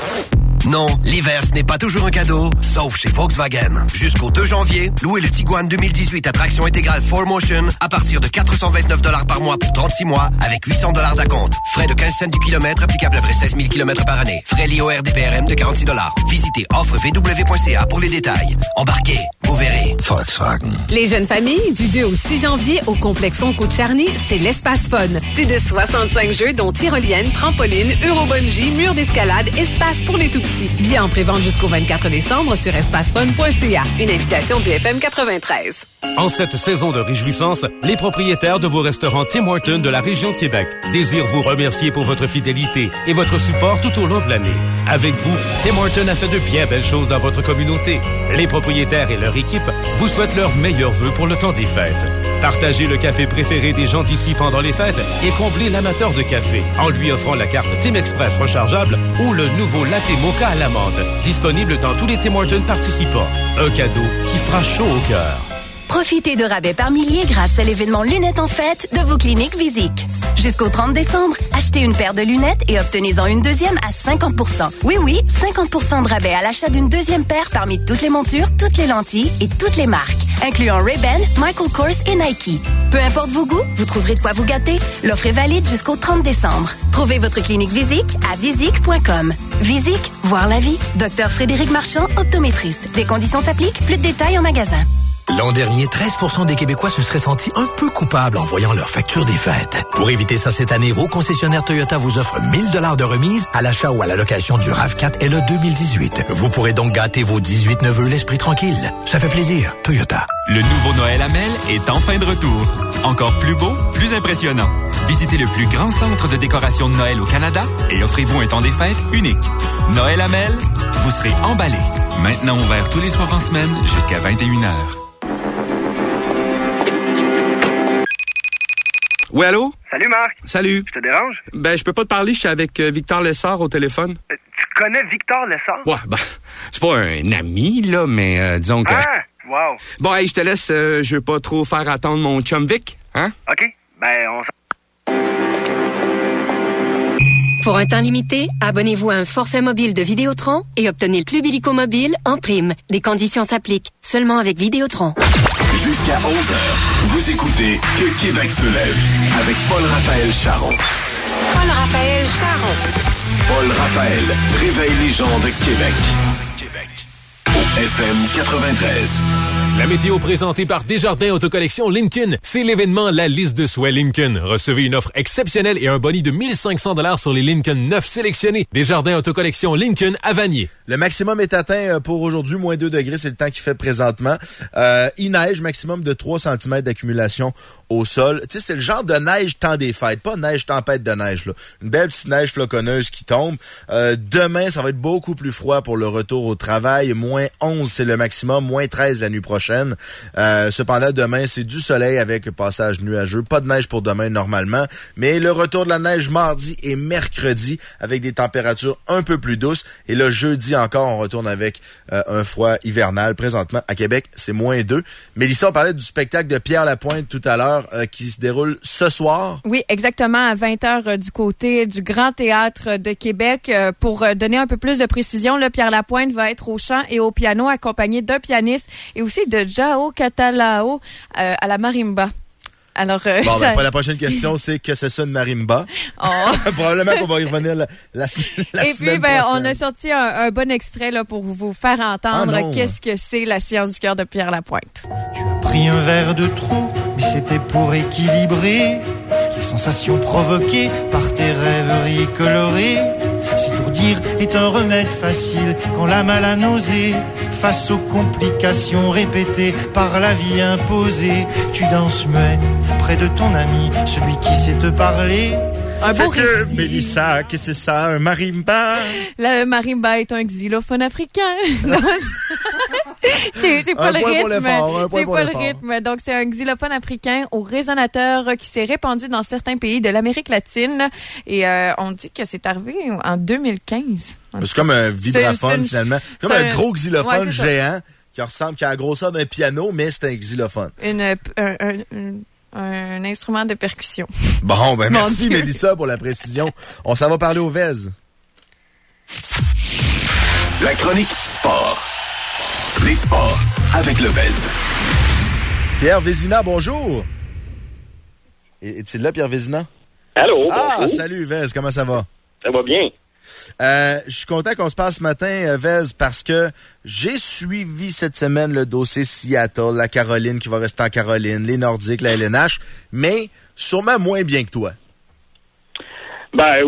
Speaker 22: Non, l'hiver, ce n'est pas toujours un cadeau, sauf chez Volkswagen. Jusqu'au deux janvier, louez le Tiguan deux mille dix-huit à traction intégrale four motion à partir de quatre cent vingt-neuf dollars par mois pour trente-six mois avec huit cents dollars d'acompte. Frais de quinze cents du kilomètre applicable après seize mille kilomètres par année. Frais liés au R D P R M de quarante-six dollars. Visitez offre v w point c a pour les détails. Embarquez, vous verrez. Volkswagen.
Speaker 5: Les jeunes familles, du deux au six janvier au complexe Onco-Charny, c'est l'espace fun. Plus de soixante-cinq jeux dont tyrolienne, trampoline, eurobungee, mur d'escalade, espace pour les tout petits. Bien en prévente jusqu'au vingt-quatre décembre sur espacefun point c a. Une invitation du F M quatre-vingt-treize.
Speaker 23: En cette saison de réjouissance, les propriétaires de vos restaurants Tim Hortons de la région de Québec désirent vous remercier pour votre fidélité et votre support tout au long de l'année. Avec vous, Tim Hortons a fait de bien belles choses dans votre communauté. Les propriétaires et leur équipe vous souhaitent leurs meilleurs vœux pour le temps des fêtes. Partagez le café préféré des gens d'ici pendant les fêtes et comblez l'amateur de café en lui offrant la carte Tim Express rechargeable ou le nouveau latte mocha à la menthe, disponible dans tous les Tim Hortons participants. Un cadeau qui fera chaud au cœur.
Speaker 24: Profitez de rabais par milliers grâce à l'événement Lunettes en fête de vos cliniques Visique. Jusqu'au trente décembre, achetez une paire de lunettes et obtenez-en une deuxième à cinquante pour cent. Oui, oui, cinquante pour cent de rabais à l'achat d'une deuxième paire parmi toutes les montures, toutes les lentilles et toutes les marques, incluant Ray-Ban, Michael Kors et Nike. Peu importe vos goûts, vous trouverez de quoi vous gâter. L'offre est valide jusqu'au trente décembre. Trouvez votre clinique Visique à visique point com. Visique, voir la vie. Docteur Frédéric Marchand, optométriste. Des conditions s'appliquent, plus de détails en magasin.
Speaker 22: L'an dernier, treize pour cent des Québécois se seraient sentis un peu coupables en voyant leur facture des fêtes. Pour éviter ça cette année, vos concessionnaires Toyota vous offrent mille dollars de remise à l'achat ou à la location du RAV quatre L E deux mille dix-huit. Vous pourrez donc gâter vos dix-huit neveux l'esprit tranquille. Ça fait plaisir, Toyota.
Speaker 25: Le nouveau Noël Amel est enfin de retour. Encore plus beau, plus impressionnant. Visitez le plus grand centre de décoration de Noël au Canada et offrez-vous un temps des fêtes unique. Noël Amel, vous serez emballé. Maintenant ouvert tous les soirs en semaine jusqu'à vingt et une heures.
Speaker 6: Oui, allô?
Speaker 7: Salut, Marc.
Speaker 6: Salut.
Speaker 7: Je te dérange?
Speaker 6: Ben, je peux pas te parler, je suis avec euh, Victor Lessard au téléphone.
Speaker 7: Euh, tu connais Victor Lessard?
Speaker 6: Ouais, ben, c'est pas un ami, là, mais euh, disons que...
Speaker 7: Ah, wow.
Speaker 6: Bon, hey, je te laisse, euh, je veux pas trop faire attendre mon chum Vic, hein?
Speaker 7: OK, ben, on s'en...
Speaker 8: Pour un temps limité, abonnez-vous à un forfait mobile de Vidéotron et obtenez le Club Illico Mobile en prime. Des conditions s'appliquent, seulement avec Vidéotron.
Speaker 9: Jusqu'à onze heures, vous écoutez Que Québec se lève avec Paul-Raphaël Charon.
Speaker 8: Paul-Raphaël Charon.
Speaker 9: Paul-Raphaël, réveille les gens de Québec. Québec. Au F M quatre-vingt-treize.
Speaker 18: La météo présentée par Desjardins Autocollection Lincoln, c'est l'événement La Liste de souhaits Lincoln. Recevez une offre exceptionnelle et un boni de mille cinq cents dollars sur les Lincoln neufs sélectionnés. Desjardins Autocollection Lincoln à Vanier.
Speaker 10: Le maximum est atteint pour aujourd'hui, moins deux degrés, c'est le temps qu'il fait présentement. Euh, il neige, maximum de trois centimètres d'accumulation au sol. Tu sais, c'est le genre de neige temps des fêtes, pas neige tempête de neige, là. Une belle petite neige floconneuse qui tombe. Euh, demain, ça va être beaucoup plus froid pour le retour au travail. Moins onze, c'est le maximum, moins treize la nuit prochaine. Euh, cependant, demain, c'est du soleil avec passage nuageux. Pas de neige pour demain, normalement. Mais le retour de la neige mardi et mercredi avec des températures un peu plus douces. Et là, jeudi encore, on retourne avec euh, un froid hivernal. Présentement, à Québec, c'est moins deux. Mélissa, on parlait du spectacle de Pierre Lapointe tout à l'heure euh, qui se déroule ce soir.
Speaker 11: Oui, exactement, à vingt heures euh, du côté du Grand Théâtre de Québec. Euh, pour euh, donner un peu plus de précision, là, Pierre Lapointe va être au chant et au piano accompagné d'un pianiste et aussi de Jao Catalao euh, à la marimba. Alors, euh,
Speaker 10: bon, ben,
Speaker 11: ça...
Speaker 10: pour la prochaine question, c'est que c'est ça une marimba.
Speaker 11: Oh.
Speaker 10: Probablement qu'on va y revenir la, la, la
Speaker 11: Et
Speaker 10: semaine
Speaker 11: puis, ben,
Speaker 10: prochaine.
Speaker 11: on a sorti un, un bon extrait là, pour vous faire entendre
Speaker 10: ah
Speaker 11: qu'est-ce que c'est la science du cœur de Pierre Lapointe.
Speaker 26: Tu as pris un verre de trop, mais c'était pour équilibrer les sensations provoquées par tes rêveries colorées. S'étourdir est un remède facile quand l'âme a la nausée. face aux complications répétées par la vie imposée. Tu danses muet près de ton ami, celui qui sait te parler.
Speaker 11: Un beau
Speaker 26: Fait que,
Speaker 11: récit.
Speaker 26: Mélissa, qu'est-ce que c'est ça, un marimba?
Speaker 11: Le marimba est un xylophone africain. Non, j'ai, j'ai pas
Speaker 10: Un
Speaker 11: le
Speaker 10: point
Speaker 11: rythme.
Speaker 10: pour l'effort, un point
Speaker 11: J'ai
Speaker 10: pour
Speaker 11: pas le
Speaker 10: l'effort.
Speaker 11: rythme. Donc, c'est un xylophone africain au résonateur qui s'est répandu dans certains pays de l'Amérique latine. Et euh, on dit que c'est arrivé en deux mille quinze.
Speaker 10: C'est comme un vibraphone,
Speaker 11: C'est une-
Speaker 10: finalement. C'est comme
Speaker 11: c'est
Speaker 10: un
Speaker 11: un-
Speaker 10: gros xylophone
Speaker 11: ouais, c'est ça.
Speaker 10: géant qui ressemble, qui a la grosseur d'un piano, mais c'est un xylophone.
Speaker 11: Une, un, un, un, un instrument de percussion.
Speaker 10: Bon, ben
Speaker 11: Mon
Speaker 10: merci,
Speaker 11: Dieu.
Speaker 10: Mélissa, pour la précision. On s'en va parler au V E S.
Speaker 9: La chronique sport. Les sports avec le V E S.
Speaker 10: Pierre Vézina, bonjour. Et- Est-il là, Pierre Vézina?
Speaker 1: Allô,
Speaker 10: Ah,
Speaker 1: bonjour.
Speaker 10: salut, V E S, comment ça va?
Speaker 1: Ça va bien.
Speaker 10: Euh, je suis content qu'on se passe ce matin, euh, Vez, parce que j'ai suivi cette semaine le dossier Seattle, la Caroline qui va rester en Caroline, les Nordiques, la L N H, mais sûrement moins bien que toi.
Speaker 1: Ben,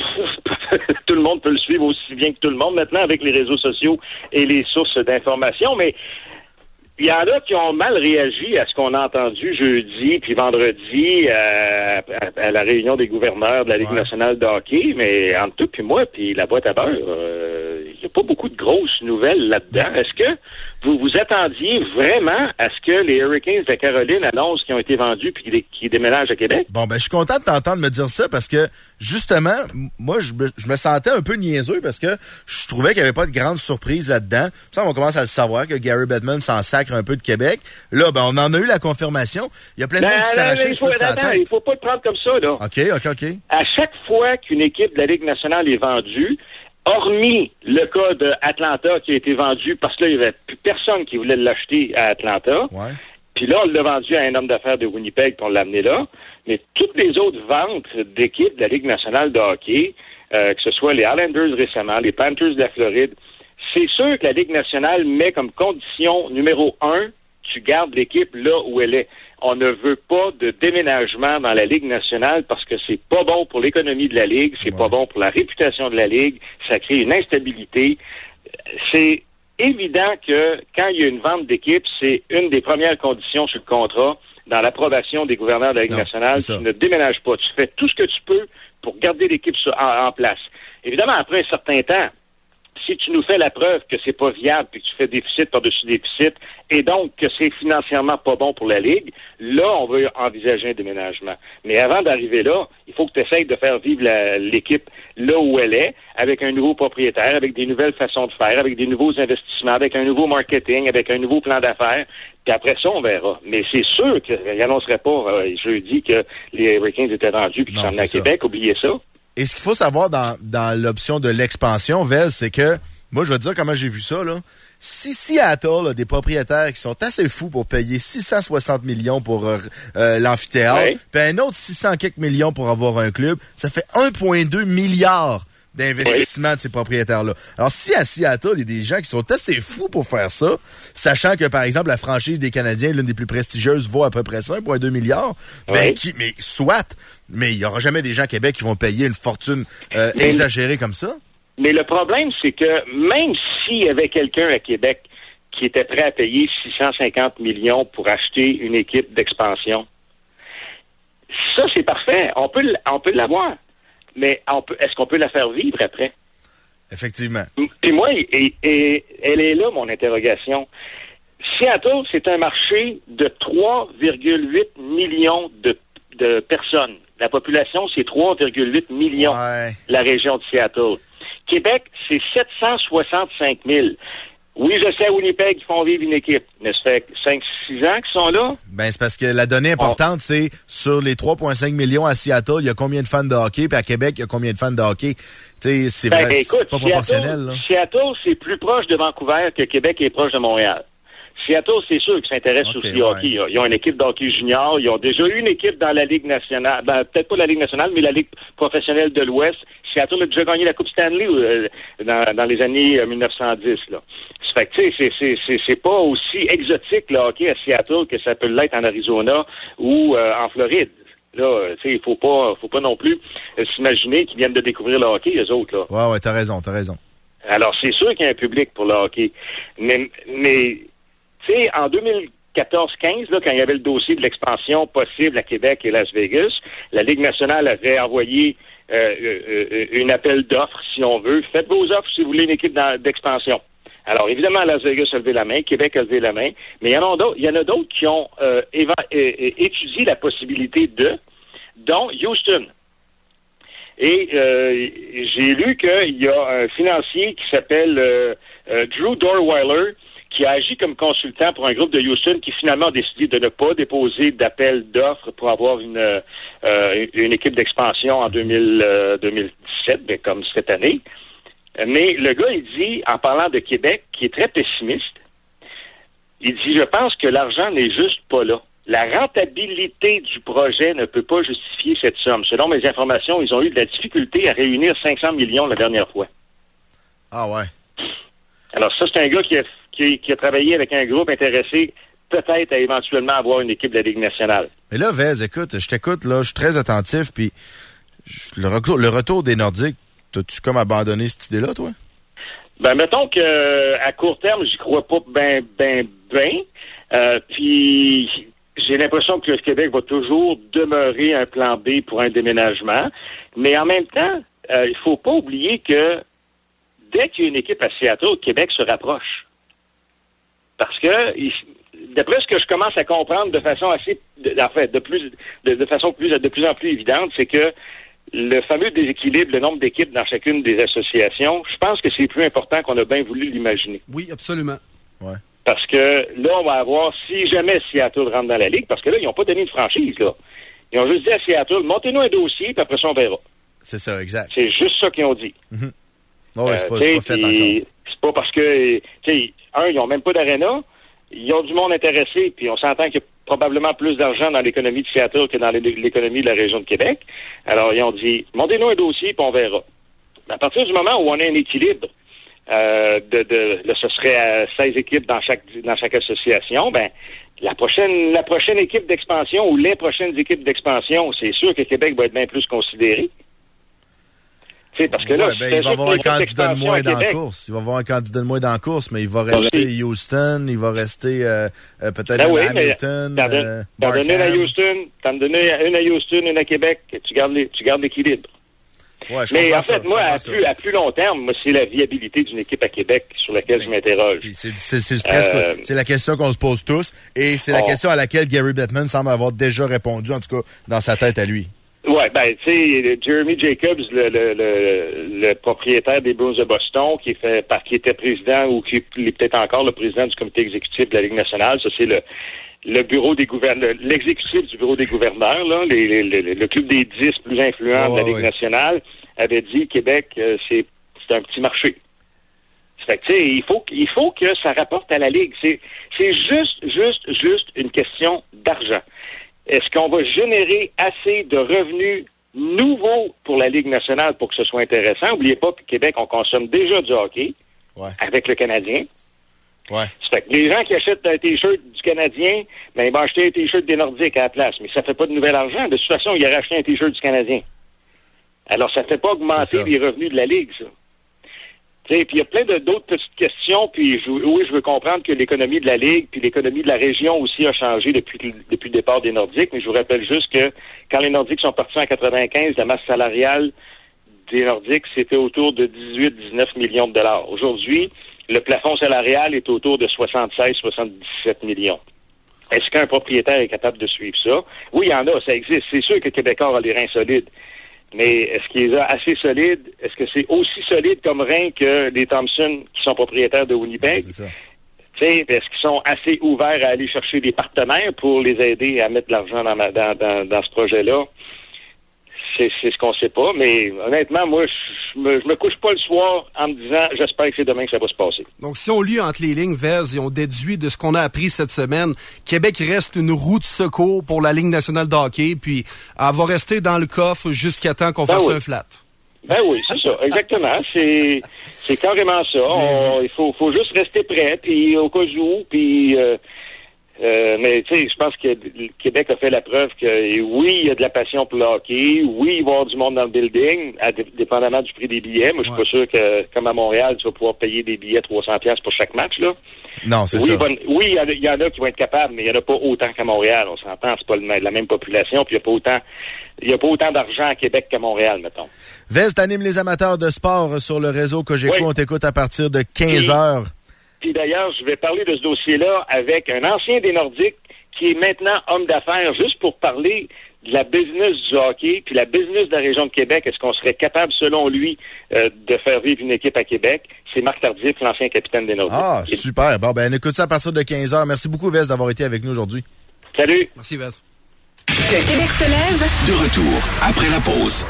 Speaker 1: tout le monde peut le suivre aussi bien que tout le monde maintenant avec les réseaux sociaux et les sources d'information, mais il y en a qui ont mal réagi à ce qu'on a entendu jeudi puis vendredi euh, à, à la réunion des gouverneurs de la Ligue
Speaker 10: Ouais.
Speaker 1: nationale de hockey, mais entre toi puis moi puis la boîte à beurre, euh, il n'y a pas beaucoup de grosses nouvelles là-dedans. Est-ce que vous vous attendiez vraiment à ce que les Hurricanes de Caroline annoncent qu'ils ont été vendus puis qu'ils qu'ils déménagent à Québec?
Speaker 10: Bon, ben, je suis content de t'entendre me dire ça parce que, justement, m- moi, je me, je me sentais un peu niaiseux parce que je trouvais qu'il n'y avait pas de grande surprise là-dedans. Ça, on commence à le savoir que Gary Bettman s'en sacre un peu de Québec. Là, ben, on en a eu la confirmation. Il y a plein de
Speaker 1: Ben,
Speaker 10: monde qui s'est
Speaker 1: là,
Speaker 10: arraché
Speaker 1: il
Speaker 10: les
Speaker 1: faut,
Speaker 10: cheveux de sa
Speaker 1: attends,
Speaker 10: tête.
Speaker 1: il faut pas le prendre comme ça, là.
Speaker 10: OK, OK, OK.
Speaker 1: À chaque fois qu'une équipe de la Ligue nationale est vendue, hormis le cas de Atlanta qui a été vendu parce que là, il n'y avait plus personne qui voulait l'acheter à Atlanta.
Speaker 10: Ouais.
Speaker 1: Puis là, on l'a vendu à un homme d'affaires de Winnipeg, puis on l'a amené là. Mais toutes les autres ventes d'équipes de la Ligue nationale de hockey, euh, que ce soit les Islanders récemment, les Panthers de la Floride, c'est sûr que la Ligue nationale met comme condition numéro un, tu gardes l'équipe là où elle est. On ne veut pas de déménagement dans la Ligue nationale parce que c'est pas bon pour l'économie de la Ligue, c'est
Speaker 10: Ouais.
Speaker 1: pas bon pour la réputation de la Ligue, ça crée une instabilité. C'est évident que quand il y a une vente d'équipe, c'est une des premières conditions sur le contrat dans l'approbation des gouverneurs de la Ligue
Speaker 10: Non,
Speaker 1: nationale.
Speaker 10: c'est ça.
Speaker 1: Tu ne déménages pas. Tu fais tout ce que tu peux pour garder l'équipe sur- en, en place. Évidemment, après un certain temps, si tu nous fais la preuve que c'est pas viable puis que tu fais déficit par-dessus déficit et donc que c'est financièrement pas bon pour la Ligue, là, on veut envisager un déménagement. Mais avant d'arriver là, il faut que tu essayes de faire vivre la- l'équipe là où elle est, avec un nouveau propriétaire, avec des nouvelles façons de faire, avec des nouveaux investissements, avec un nouveau marketing, avec un nouveau plan d'affaires. Puis après ça, on verra. Mais c'est sûr qu'il n'annoncerait pas euh, jeudi que les Hurricanes étaient vendus puis qu'ils
Speaker 10: Non,
Speaker 1: s'en venaient à
Speaker 10: c'est ça.
Speaker 1: Québec. Oubliez ça.
Speaker 10: Et ce qu'il faut savoir dans, dans l'option de l'expansion, Vez, c'est que, moi, je vais te dire comment j'ai vu ça, là. Si Seattle a des propriétaires qui sont assez fous pour payer six cent soixante millions pour euh, euh, l'amphithéâtre,
Speaker 1: Ouais.
Speaker 10: puis un autre six cents quelques millions pour avoir un club, ça fait un virgule deux milliard d'investissement de ces propriétaires-là. Alors, si à Seattle, il y a des gens qui sont assez fous pour faire ça, sachant que, par exemple, la franchise des Canadiens, l'une des plus prestigieuses, vaut à peu près ça, un virgule deux milliard, ben,
Speaker 1: Ouais.
Speaker 10: qui, mais soit, mais il y aura jamais des gens à Québec qui vont payer une fortune euh,
Speaker 1: Mais-
Speaker 10: exagérée comme ça.
Speaker 1: Mais le problème, c'est que même s'il y avait quelqu'un à Québec qui était prêt à payer six cent cinquante millions pour acheter une équipe d'expansion, ça, c'est parfait. On peut, l- on peut l'avoir. Mais on peut, est-ce qu'on peut la faire vivre après?
Speaker 10: Effectivement.
Speaker 1: Et moi, et, et elle est là, mon interrogation. Seattle, c'est un marché de trois virgule huit millions de, de personnes. La population, c'est trois virgule huit millions,
Speaker 10: Ouais.
Speaker 1: la région de Seattle. Québec, c'est sept cent soixante-cinq mille. Oui, je sais, à Winnipeg, ils font vivre une équipe. Mais ça fait cinq six ans qu'ils sont là.
Speaker 10: Ben, c'est parce que la donnée importante, c'est sur les trois virgule cinq millions à Seattle, il y a combien de fans de hockey, puis à Québec, il y a combien de fans de hockey. Tu sais, c'est
Speaker 1: Ben,
Speaker 10: vrai,
Speaker 1: écoute,
Speaker 10: c'est pas proportionnel, là.
Speaker 1: Seattle, Seattle, c'est plus proche de Vancouver que Québec est proche de Montréal. Seattle, c'est sûr qu'ils s'intéressent
Speaker 10: Ok,
Speaker 1: aussi au hockey. Ils ont une équipe de hockey junior. Ils ont déjà eu une équipe dans la Ligue nationale. Ben, peut-être pas la Ligue nationale, mais la Ligue professionnelle de l'Ouest. Seattle a déjà gagné la Coupe Stanley euh, dans, dans les années euh, mille neuf cent dix. Là. Ça fait que, tu sais, c'est, c'est, c'est, c'est pas aussi exotique le hockey à Seattle que ça peut l'être en Arizona ou euh, en Floride. Là, tu sais, il faut pas, faut pas non plus euh, s'imaginer qu'ils viennent de découvrir le hockey, les autres, là.
Speaker 10: Ouais, ouais, t'as raison, t'as raison.
Speaker 1: Alors, c'est sûr qu'il y a un public pour le hockey. Mais, mais tu sais, en deux mille quatorze quinze, là, quand il y avait le dossier de l'expansion possible à Québec et Las Vegas, la Ligue nationale avait envoyé euh, euh, une appel d'offres, si on veut. Faites vos offres si vous voulez une équipe d'expansion. Alors, évidemment, Las Vegas a levé la main, Québec a levé la main, mais il y en a d'autres, il y en a d'autres qui ont euh, éva- euh, étudié la possibilité de, dont Houston. Et euh, j'ai lu qu'il y a un financier qui s'appelle euh, euh, Drew Dorweiler, qui a agi comme consultant pour un groupe de Houston qui finalement a décidé de ne pas déposer d'appel d'offres pour avoir une euh, une équipe d'expansion en deux mille, euh, deux mille dix-sept, ben, comme cette année. Mais le gars, il dit, en parlant de Québec, qui est très pessimiste, il dit, je pense que l'argent n'est juste pas là. La rentabilité du projet ne peut pas justifier cette somme. Selon mes informations, ils ont eu de la difficulté à réunir cinq cents millions la dernière fois.
Speaker 10: Ah ouais.
Speaker 1: Alors ça, c'est un gars qui a, qui, qui a travaillé avec un groupe intéressé peut-être à éventuellement avoir une équipe de la Ligue nationale.
Speaker 10: Mais là, Vez, écoute, je t'écoute, là, je suis très attentif, puis le retour, le retour des Nordiques, t'as-tu comme abandonné cette idée-là, toi?
Speaker 1: Ben, mettons que euh, à court terme, j'y crois pas ben, ben, ben. Euh, puis j'ai l'impression que le Québec va toujours demeurer un plan B pour un déménagement. Mais en même temps, euh, il faut pas oublier que dès qu'il y a une équipe à Seattle, Québec se rapproche. Parce que, il, d'après ce que je commence à comprendre de façon assez, de, en fait, de plus, de, de façon plus, de plus en plus évidente, c'est que le fameux déséquilibre, le nombre d'équipes dans chacune des associations, je pense que c'est plus important qu'on a bien voulu l'imaginer.
Speaker 2: Oui, absolument.
Speaker 10: Ouais.
Speaker 1: Parce que là, on va avoir, si jamais Seattle rentre dans la Ligue, parce que là, ils n'ont pas donné de franchise, là. Ils ont juste dit à Seattle, montez-nous un dossier, puis après ça, on verra.
Speaker 10: C'est ça, exact.
Speaker 1: C'est juste ça qu'ils ont dit.
Speaker 10: Mm-hmm. Oh, ouais, c'est pas,
Speaker 1: euh,
Speaker 10: c'est pas fait encore.
Speaker 1: C'est pas parce que, tu sais, un, ils n'ont même pas d'aréna, ils ont du monde intéressé, puis on s'entend qu'il y a probablement plus d'argent dans l'économie de Seattle que dans l'économie de la région de Québec. Alors, ils ont dit, montez-nous un dossier, puis on verra. Mais à partir du moment où on a un équilibre, Euh, de, de, là, ce serait à seize équipes dans chaque dans chaque association, ben la prochaine la prochaine équipe d'expansion ou les prochaines équipes d'expansion, c'est sûr que Québec va être bien plus considéré. Tu sais, parce que là,
Speaker 10: ouais, ben, il va y avoir un candidat de moins dans la course. Il va y avoir un candidat de moins dans la course, mais il va rester ouais. Houston, il va rester euh, euh, peut-être ben oui, Hamilton.
Speaker 1: T'en euh, donné une à Houston, t'en donné une à Houston, une à Québec, tu gardes les, tu gardes l'équilibre.
Speaker 10: Ouais, je
Speaker 1: mais en
Speaker 10: ça,
Speaker 1: fait, moi, à plus, à plus long terme, moi, c'est la viabilité d'une équipe à Québec sur laquelle mais, je m'interroge.
Speaker 10: C'est, c'est, c'est, le stress euh, c'est la question qu'on se pose tous et c'est oh. la question à laquelle Gary Bettman semble avoir déjà répondu, en tout cas, dans sa tête à lui.
Speaker 1: Ouais, ben, tu sais, Jeremy Jacobs, le, le, le, le propriétaire des Bruins de Boston, qui, fait, par, qui était président ou qui est peut-être encore le président du comité exécutif de la Ligue nationale, ça, c'est le le bureau des gouverneurs, l'exécutif du bureau des gouverneurs, là, les, les, les, le club des dix plus influents oh, de la Ligue ouais. nationale, avait dit Québec, euh, c'est, c'est un petit marché. Fait que, tu sais, il faut, il faut que ça rapporte à la Ligue. C'est, c'est juste, juste, juste une question d'argent. Est-ce qu'on va générer assez de revenus nouveaux pour la Ligue nationale pour que ce soit intéressant? N'oubliez pas que Québec, on consomme déjà du hockey
Speaker 10: ouais.
Speaker 1: avec le Canadien.
Speaker 10: Ouais.
Speaker 1: Ça fait que les gens qui achètent un T-shirt du Canadien, ben, ils vont acheter un T-shirt des Nordiques à la place. Mais ça fait pas de nouvel argent. De toute façon, ils auraient acheté un T-shirt du Canadien. Alors, ça fait pas augmenter les revenus de la Ligue, ça. Tu sais, puis il y a plein de, d'autres petites questions, puis je, oui, je veux comprendre que l'économie de la Ligue, puis l'économie de la région aussi a changé depuis, depuis le départ des Nordiques, mais je vous rappelle juste que quand les Nordiques sont partis en quatre-vingt-quinze, la masse salariale des Nordiques, c'était autour de dix-huit à dix-neuf millions de dollars. Aujourd'hui, le plafond salarial est autour de soixante-seize à soixante-dix-sept millions. Est-ce qu'un propriétaire est capable de suivre ça? Oui, il y en a, ça existe. C'est sûr que Québécois a les reins solides. Mais est-ce qu'il les a assez solides? Est-ce que c'est aussi solide comme reins que les Thompson qui sont propriétaires de Winnipeg?
Speaker 10: C'est ça.
Speaker 1: Tu sais, est-ce qu'ils sont assez ouverts à aller chercher des partenaires pour les aider à mettre de l'argent dans, ma, dans, dans, dans ce projet-là? C'est, c'est ce qu'on sait pas, mais honnêtement, moi, je me, je me couche pas le soir en me disant « j'espère que c'est demain que ça va se passer ».
Speaker 2: Donc, si on lit entre les lignes, Vez, et on déduit de ce qu'on a appris cette semaine, Québec reste une roue de secours pour la Ligue nationale de hockey, puis elle va rester dans le coffre jusqu'à temps qu'on ben fasse oui. un flat.
Speaker 1: Ben oui, c'est ça, exactement. C'est, c'est carrément ça. On, il faut, faut juste rester prêt, puis au cas où, puis... Euh, Euh, mais tu sais, je pense que le Québec a fait la preuve que oui, il y a de la passion pour le hockey, oui, il va y avoir du monde dans le building, à, dépendamment du prix des billets. Moi, je suis ouais. pas sûr que, comme à Montréal, tu vas pouvoir payer des billets trois cents dollars pour chaque match, là.
Speaker 10: Non, c'est
Speaker 1: oui,
Speaker 10: ça.
Speaker 1: Va, oui, il y, y en a qui vont être capables, mais il y en a pas autant qu'à Montréal. On s'entend, c'est pas le, la même population, puis il y a pas autant, il y a pas autant d'argent à Québec qu'à Montréal, mettons.
Speaker 10: Vez, t'animes les amateurs de sport sur le réseau Cogeco. Oui. On t'écoute à partir de quinze heures.
Speaker 1: Puis d'ailleurs, je vais parler de ce dossier-là avec un ancien des Nordiques qui est maintenant homme d'affaires, juste pour parler de la business du hockey, puis la business de la région de Québec. Est-ce qu'on serait capable, selon lui, euh, de faire vivre une équipe à Québec? C'est Marc Tardif, l'ancien capitaine des Nordiques.
Speaker 10: Ah, super. Bon, ben, écoute ça à partir de quinze heures. Merci beaucoup, Vez, d'avoir été avec nous aujourd'hui.
Speaker 1: Salut.
Speaker 2: Merci, Vez.
Speaker 5: Que Québec se lève.
Speaker 9: De retour après la pause.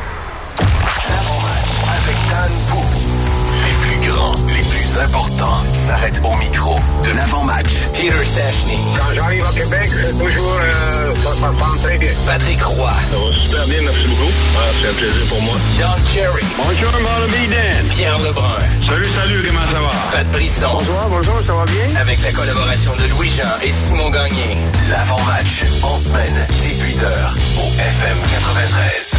Speaker 9: Avec Dan Pou. Les plus grands, les plus importants s'arrêtent au micro de l'avant-match. Peter Stachny.
Speaker 3: Quand j'arrive au Québec, c'est toujours euh, ça, ça sent très bien.
Speaker 9: Patrick Roy.
Speaker 3: Ça va super bien, merci beaucoup. Ah, c'est un plaisir pour moi.
Speaker 9: Don Cherry.
Speaker 3: Bonjour, mon ami Dan.
Speaker 9: Pierre Lebrun.
Speaker 3: Salut, salut, comment ça va?
Speaker 9: Pat Brisson.
Speaker 3: Bonjour, bonjour, ça va bien?
Speaker 9: Avec la collaboration de Louis-Jean et Simon Gagné. L'avant-match, en semaine, dès huit heures, au F M quatre-vingt-treize.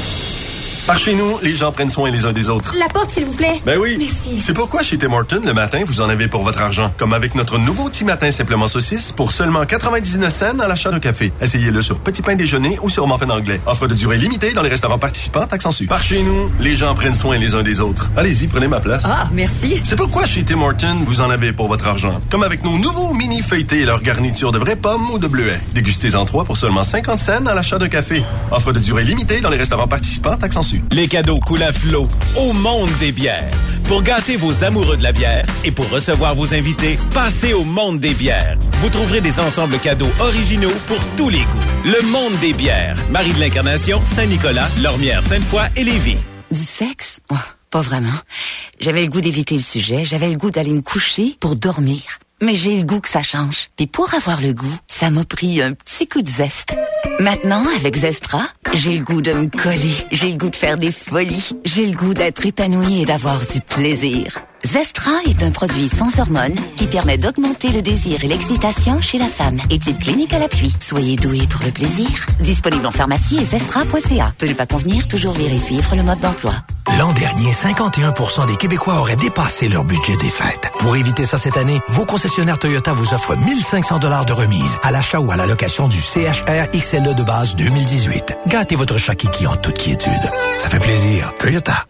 Speaker 4: Par chez nous, les gens prennent soin les uns des autres.
Speaker 24: La porte, s'il vous plaît.
Speaker 4: Ben oui.
Speaker 24: Merci.
Speaker 4: C'est pourquoi chez Tim Hortons, le matin, vous en avez pour votre argent. Comme avec notre nouveau petit matin simplement saucisse pour seulement quatre-vingt-dix-neuf cents à l'achat de café. Essayez-le sur Petit Pain Déjeuner ou sur Muffin Anglais. Offre de durée limitée dans les restaurants participants, taxes en su. Par chez nous, les gens prennent soin les uns des autres. Allez-y, prenez ma place.
Speaker 24: Ah, merci.
Speaker 4: C'est pourquoi chez Tim Hortons, vous en avez pour votre argent. Comme avec nos nouveaux mini feuilletés et leur garniture de vraies pommes ou de bleuets. Dégustez-en trois pour seulement cinquante cents à l'achat de café. Offre de durée limitée dans les restaurants participants, taxes en su.
Speaker 12: Les cadeaux coulent à flot au monde des bières. Pour gâter vos amoureux de la bière et pour recevoir vos invités, passez au monde des bières. Vous trouverez des ensembles cadeaux originaux pour tous les goûts. Le monde des bières. Marie de l'Incarnation, Saint-Nicolas, Lormière, Sainte-Foy et Lévis.
Speaker 13: Du sexe? Oh, pas vraiment. J'avais le goût d'éviter le sujet. J'avais le goût d'aller me coucher pour dormir. Mais j'ai le goût que ça change. Puis pour avoir le goût, ça m'a pris un petit coup de zeste. Maintenant, avec Zestra, j'ai le goût de me coller. J'ai le goût de faire des folies. J'ai le goût d'être épanouie et d'avoir du plaisir. Zestra est un produit sans hormones qui permet d'augmenter le désir et l'excitation chez la femme. Étude clinique à l'appui. Soyez doués pour le plaisir. Disponible en pharmacie et zestra point c a. Peut ne pas convenir, toujours lire et suivre le mode d'emploi.
Speaker 22: L'an dernier, cinquante et un pour cent des Québécois auraient dépassé leur budget des fêtes. Pour éviter ça cette année, vos concessionnaires Toyota vous offrent mille cinq cents dollars de remise à l'achat ou à la location du C H R X L E de base deux mille dix-huit. Gâtez votre chat Kiki en toute quiétude. Ça fait plaisir. Toyota.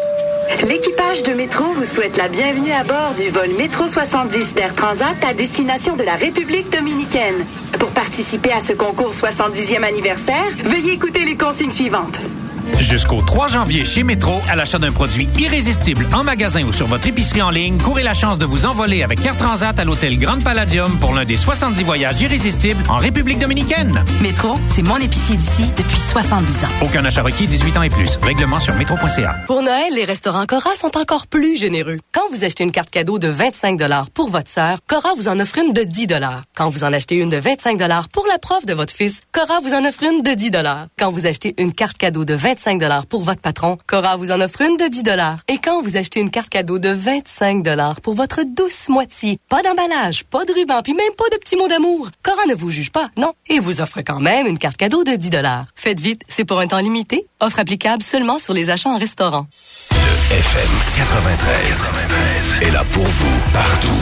Speaker 24: L'équipage de Métro vous souhaite la bienvenue à bord du vol Métro soixante-dix d'Air Transat à destination de la République dominicaine. Pour participer à ce concours soixante-dixième anniversaire, veuillez écouter les consignes suivantes.
Speaker 21: Jusqu'au trois janvier chez Métro, à l'achat d'un produit irrésistible en magasin ou sur votre épicerie en ligne, courez la chance de vous envoler avec Air Transat à l'hôtel Grande Palladium pour l'un des soixante-dix voyages irrésistibles en République dominicaine.
Speaker 20: Métro, c'est mon épicier d'ici depuis soixante-dix ans.
Speaker 21: Aucun achat requis, dix-huit ans et plus. Règlement sur métro point c a.
Speaker 14: Pour Noël, les restaurants Cora sont encore plus généreux. Quand vous achetez une carte cadeau de vingt-cinq dollars pour votre sœur, Cora vous en offre une de dix dollars. Quand vous en achetez une de vingt-cinq dollars pour la prof de votre fils, Cora vous en offre une de dix dollars. Quand vous achetez une carte cadeau de vingt-cinq dollars pour votre patron, Cora vous en offre une de dix dollars. Et quand vous achetez une carte cadeau de vingt-cinq dollars pour votre douce moitié, pas d'emballage, pas de ruban, puis même pas de petits mots d'amour, Cora ne vous juge pas, non, et vous offre quand même une carte cadeau de dix dollars. Faites vite, c'est pour un temps limité. Offre applicable seulement sur les achats en restaurant.
Speaker 9: Le F M quatre-vingt-treize est là pour vous, partout.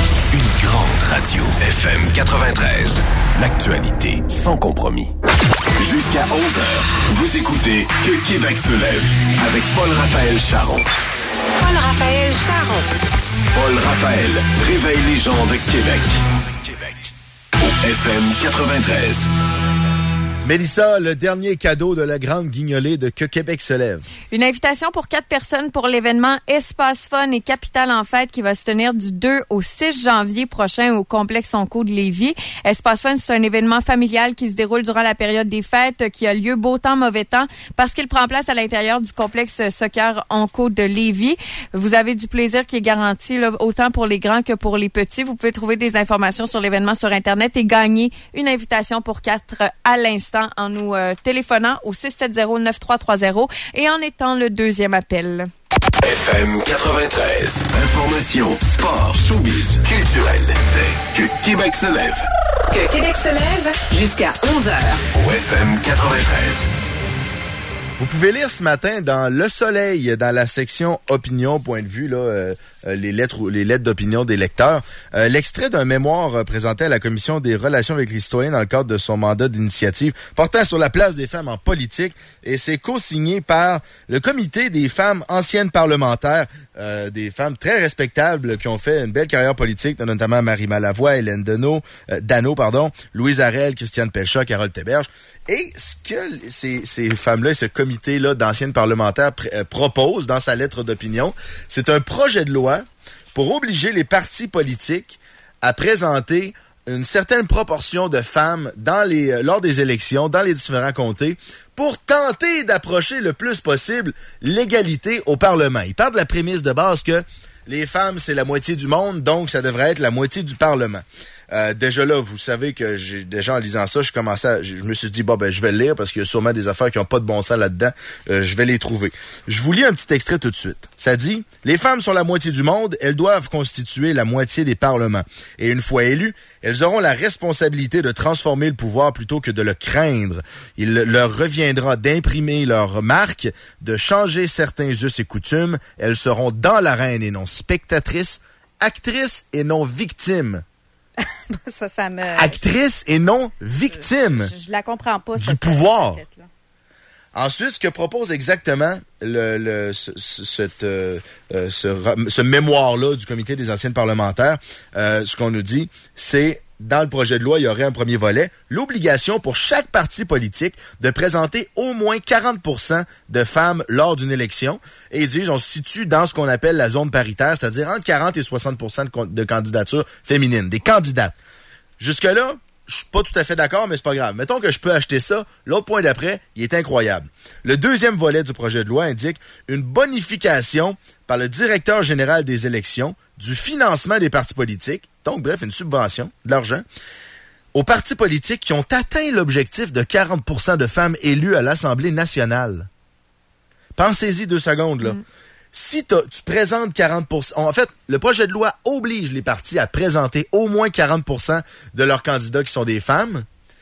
Speaker 9: Une grande radio. F M quatre-vingt-treize. L'actualité sans compromis. Jusqu'à onze heures, vous écoutez Que Québec se lève avec Paul-Raphaël Charon.
Speaker 5: Paul-Raphaël Charon.
Speaker 9: Paul-Raphaël réveille les gens de Québec. Au F M quatre-vingt-treize.
Speaker 10: Mélissa, le dernier cadeau de la grande guignolée de Que Québec se lève.
Speaker 11: Une invitation pour quatre personnes pour l'événement Espace Fun et Capital en Fête qui va se tenir du deux au six janvier prochain au complexe Onco de Lévis. Espace Fun, c'est un événement familial qui se déroule durant la période des fêtes, qui a lieu beau temps, mauvais temps, parce qu'il prend place à l'intérieur du complexe Soccer Onco de Lévis. Vous avez du plaisir qui est garanti, là, autant pour les grands que pour les petits. Vous pouvez trouver des informations sur l'événement sur Internet et gagner une invitation pour quatre à l'instant en nous euh, téléphonant au six sept zéro neuf trois trois zéro et en étant le deuxième appel.
Speaker 9: F M quatre-vingt-treize. Information, sport, showbiz, culturel. C'est Que Québec se lève.
Speaker 5: Que Québec se lève jusqu'à onze heures.
Speaker 9: Au F M quatre-vingt-treize.
Speaker 10: Vous pouvez lire ce matin dans Le Soleil, dans la section opinion, point de vue, là, euh, les lettres les lettres d'opinion des lecteurs, euh, l'extrait d'un mémoire euh, présenté à la Commission des relations avec les citoyens dans le cadre de son mandat d'initiative portant sur la place des femmes en politique, et c'est co-signé par le Comité des femmes anciennes parlementaires, euh, des femmes très respectables qui ont fait une belle carrière politique, notamment Marie Malavoie, Hélène Dano, euh, Dano, pardon, Louise Arel, Christiane Pelchat, Carole Théberge. Et ce que ces, ces femmes-là et ce comité-là d'anciennes parlementaires pr- euh, proposent dans sa lettre d'opinion, c'est un projet de loi pour obliger les partis politiques à présenter une certaine proportion de femmes dans les euh, lors des élections, dans les différents comtés, pour tenter d'approcher le plus possible l'égalité au Parlement. Il part de la prémisse de base que les femmes, c'est la moitié du monde, donc ça devrait être la moitié du Parlement. Euh, déjà là, vous savez que j'ai déjà en lisant ça, je commençais à, je, je me suis dit bon ben je vais le lire parce qu'il y a sûrement des affaires qui ont pas de bon sens là-dedans. Euh, je vais les trouver. Je vous lis un petit extrait tout de suite. Ça dit: les femmes sont la moitié du monde, elles doivent constituer la moitié des parlements. Et une fois élues, elles auront la responsabilité de transformer le pouvoir plutôt que de le craindre. Il leur reviendra d'imprimer leur marque, de changer certains us et coutumes. Elles seront dans l'arène et non spectatrices, actrices et non victimes.
Speaker 11: ça, ça me...
Speaker 10: Actrice et non victime.
Speaker 11: Je, je, je la comprends pas.
Speaker 10: Du pouvoir. Ensuite, ce que propose exactement le, le, ce, ce, cette, euh, ce, ce mémoire-là du Comité des anciennes parlementaires, euh, ce qu'on nous dit, c'est dans le projet de loi, il y aurait un premier volet, l'obligation pour chaque parti politique de présenter au moins quarante pour cent de femmes lors d'une élection. Et ils disent, on se situe dans ce qu'on appelle la zone paritaire, c'est-à-dire entre quarante et soixante pour cent de, de candidatures féminines, des candidates. Jusque-là, je suis pas tout à fait d'accord, mais c'est pas grave. Mettons que je peux acheter ça. L'autre point d'après, il est incroyable. Le deuxième volet du projet de loi indique une bonification par le directeur général des élections du financement des partis politiques, donc bref, une subvention, de l'argent, aux partis politiques qui ont atteint l'objectif de quarante pour cent de femmes élues à l'Assemblée nationale. Pensez-y deux secondes, là. Mm. Si tu présentes quarante pour cent... En fait, le projet de loi oblige les partis à présenter au moins quarante pour cent de leurs candidats qui sont des femmes.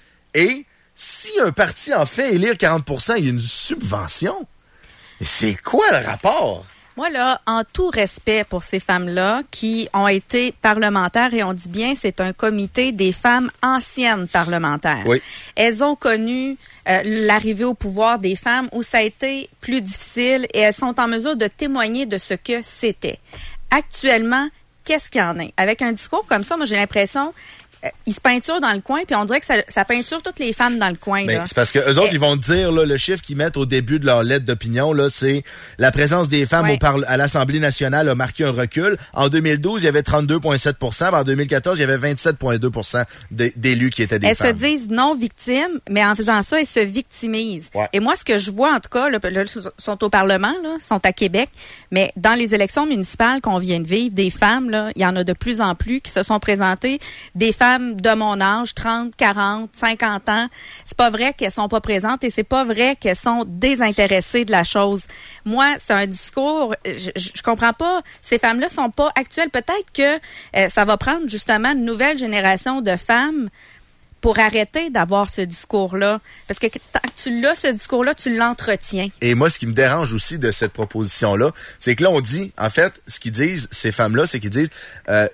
Speaker 10: Et si un parti en fait élire quarante pour cent, il y a une subvention. C'est quoi le rapport?
Speaker 11: Moi, là, en tout respect pour ces femmes-là qui ont été parlementaires, et on dit bien, c'est un comité des femmes anciennes parlementaires.
Speaker 10: Oui.
Speaker 11: Elles ont connu euh, l'arrivée au pouvoir des femmes où ça a été plus difficile et elles sont en mesure de témoigner de ce que c'était. Actuellement, qu'est-ce qu'il y en a? Avec un discours comme ça, moi, j'ai l'impression... Ils se peinturent dans le coin, puis on dirait que ça, ça peinture toutes les femmes dans le coin.
Speaker 10: Ben,
Speaker 11: là.
Speaker 10: C'est parce que eux autres, Et... ils vont dire, là, le chiffre qu'ils mettent au début de leur lettre d'opinion, là, c'est la présence des femmes
Speaker 11: ouais.
Speaker 10: au parle- à l'Assemblée nationale a marqué un recul. En deux mille douze, il y avait trente-deux virgule sept pour cent. En deux mille quatorze, il y avait vingt-sept virgule deux pour cent d'élus qui étaient des
Speaker 11: elles
Speaker 10: femmes.
Speaker 11: Elles se disent non victimes, mais en faisant ça, elles se victimisent.
Speaker 10: Ouais.
Speaker 11: Et moi, ce que je vois, en tout cas, là, là, sont au Parlement, là, sont à Québec, mais dans les élections municipales qu'on vient de vivre, des femmes, là, il y en a de plus en plus qui se sont présentées, des femmes de mon âge, trente, quarante, cinquante ans. C'est pas vrai qu'elles sont pas présentes et c'est pas vrai qu'elles sont désintéressées de la chose. Moi, c'est un discours, je, je, je comprends pas, ces femmes-là sont pas actuelles. Peut-être que euh, ça va prendre justement une nouvelle génération de femmes pour arrêter d'avoir ce discours-là. Parce que tant que tu l'as, ce discours-là, tu l'entretiens.
Speaker 10: Et moi, ce qui me dérange aussi de cette proposition-là, c'est que là, on dit, en fait, ce qu'ils disent, ces femmes-là, c'est qu'ils disent... Euh,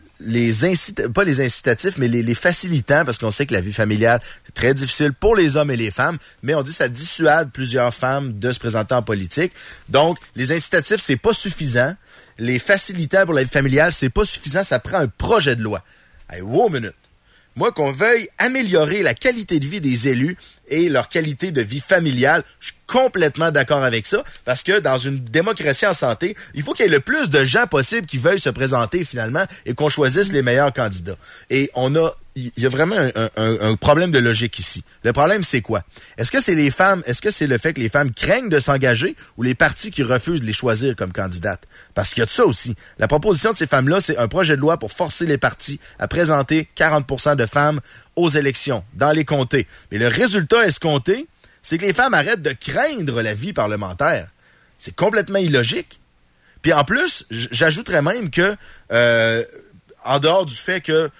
Speaker 10: les incita- pas les incitatifs, mais les, les facilitants, parce qu'on sait que la vie familiale, c'est très difficile pour les hommes et les femmes, mais on dit que ça dissuade plusieurs femmes de se présenter en politique. Donc, les incitatifs, c'est pas suffisant. Les facilitants pour la vie familiale, c'est pas suffisant. Ça prend un projet de loi. Hey, wow, minute. Moi, qu'on veuille améliorer la qualité de vie des élus et leur qualité de vie familiale, je suis complètement d'accord avec ça, parce que dans une démocratie en santé, il faut qu'il y ait le plus de gens possible qui veuillent se présenter finalement et qu'on choisisse les meilleurs candidats. Et on a, il y a vraiment un, un, un problème de logique ici. Le problème, c'est quoi? Est-ce que c'est les femmes, est-ce que c'est le fait que les femmes craignent de s'engager ou les partis qui refusent de les choisir comme candidates? Parce qu'il y a de ça aussi. La proposition de ces femmes-là, c'est un projet de loi pour forcer les partis à présenter quarante pour cent de femmes aux élections, dans les comtés. Mais le résultat escompté, c'est que les femmes arrêtent de craindre la vie parlementaire. C'est complètement illogique. Puis en plus, j'ajouterais même que, euh, en dehors du fait que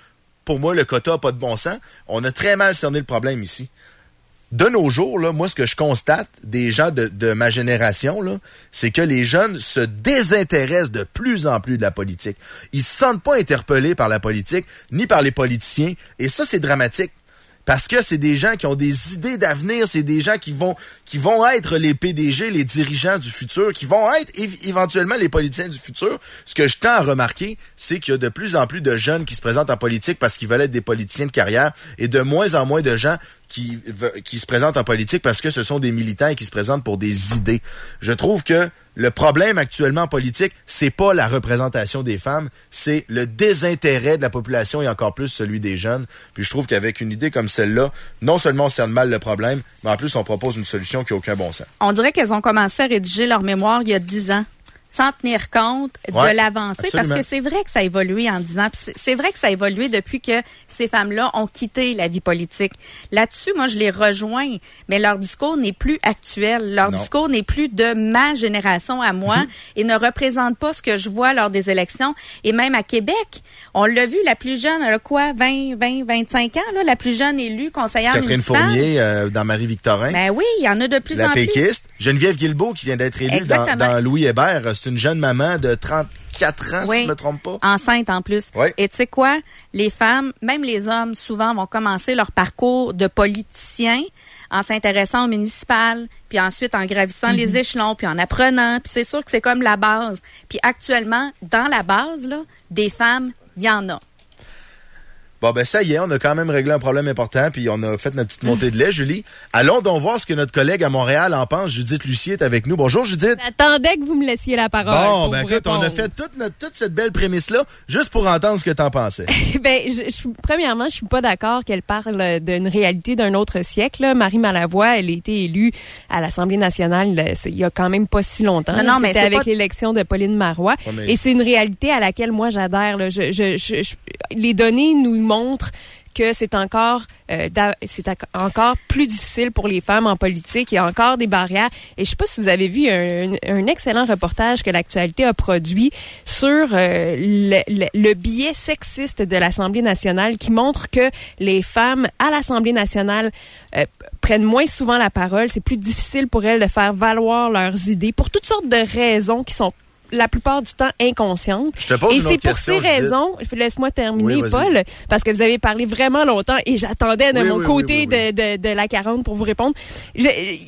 Speaker 10: pour moi, le quota n'a pas de bon sens. On a très mal cerné le problème ici. De nos jours, là, moi, ce que je constate des gens de, de ma génération, là, c'est que les jeunes se désintéressent de plus en plus de la politique. Ils se sentent pas interpellés par la politique, ni par les politiciens. Et ça, c'est dramatique. Parce que c'est des gens qui ont des idées d'avenir, c'est des gens qui vont qui vont être les P D G, les dirigeants du futur, qui vont être év- éventuellement les politiciens du futur. Ce que je tends à remarquer, c'est qu'il y a de plus en plus de jeunes qui se présentent en politique parce qu'ils veulent être des politiciens de carrière et de moins en moins de gens qui qui se présentent en politique parce que ce sont des militants et qui se présentent pour des idées. Je trouve que le problème actuellement en politique, c'est pas la représentation des femmes, c'est le désintérêt de la population et encore plus celui des jeunes. Puis je trouve qu'avec une idée comme celle-là, non seulement on cerne mal le problème, mais en plus on propose une solution qui n'a aucun bon sens.
Speaker 15: On dirait qu'elles ont commencé à rédiger leur mémoire il y a dix ans. Sans tenir compte
Speaker 10: ouais,
Speaker 15: de l'avancée,
Speaker 10: absolument.
Speaker 15: parce que c'est vrai que ça a évolué en dix ans. Puis c'est, c'est vrai que ça a évolué depuis que ces femmes-là ont quitté la vie politique. Là-dessus, moi, je les rejoins, mais leur discours n'est plus actuel. Leur non. discours n'est plus de ma génération à moi mmh. et ne représente pas ce que je vois lors des élections. Et même à Québec, on l'a vu, la plus jeune, elle a quoi, vingt, vingt, vingt-cinq ans, là, la plus jeune élue conseillère
Speaker 10: Catherine
Speaker 15: municipale.
Speaker 10: Catherine Fournier, euh, dans Marie-Victorin.
Speaker 15: Ben oui, il y en a de plus
Speaker 10: la
Speaker 15: en plus.
Speaker 10: La péquiste. Geneviève Guilbeault, qui vient d'être élue dans, dans Louis Hébert. C'est une jeune maman de trente-quatre ans, oui, si je ne me trompe pas.
Speaker 15: Enceinte en plus.
Speaker 10: Oui.
Speaker 15: Et tu sais quoi? Les femmes, même les hommes, souvent vont commencer leur parcours de politiciens en s'intéressant au municipal, puis ensuite en gravissant mm-hmm. les échelons, puis en apprenant. Puis c'est sûr que c'est comme la base. Puis actuellement, dans la base, là, des femmes, il y en a.
Speaker 10: Bon, ben ça y est, on a quand même réglé un problème important, puis on a fait notre petite montée de lait, Julie. Allons donc voir ce que notre collègue à Montréal en pense. Judith Lucier est avec nous. Bonjour, Judith.
Speaker 16: J'attendais que vous me laissiez la parole.
Speaker 10: Bon, ben écoute, on a fait toute, notre, toute cette belle prémisse-là, juste pour entendre ce que t'en pensais.
Speaker 16: ben, je, je, premièrement, je suis pas d'accord qu'elle parle d'une réalité d'un autre siècle. Là. Marie Malavoie, elle a été élue à l'Assemblée nationale il y a quand même pas si longtemps.
Speaker 15: Non, non, mais
Speaker 16: c'était avec pas... l'élection de Pauline Marois.
Speaker 10: Ouais, mais...
Speaker 16: Et c'est une réalité à laquelle moi j'adhère. Là. Je, je, je, je, les données nous montrent que c'est encore euh, c'est encore plus difficile pour les femmes en politique. Il y a encore des barrières. Et je sais pas si vous avez vu un, un excellent reportage que l'Actualité a produit sur euh, le, le, le biais sexiste de l'Assemblée nationale qui montre que les femmes à l'Assemblée nationale euh, prennent moins souvent la parole. C'est plus difficile pour elles de faire valoir leurs idées pour toutes sortes de raisons qui sont la plupart du temps inconsciente.
Speaker 10: Je te pose
Speaker 16: et
Speaker 10: une autre question.
Speaker 16: Et c'est pour ces raisons, laisse-moi terminer,
Speaker 10: oui,
Speaker 16: Paul, parce que vous avez parlé vraiment longtemps et j'attendais de
Speaker 10: oui,
Speaker 16: mon
Speaker 10: oui,
Speaker 16: côté
Speaker 10: oui, oui, oui.
Speaker 16: De, de, de la quarante pour vous répondre. Je,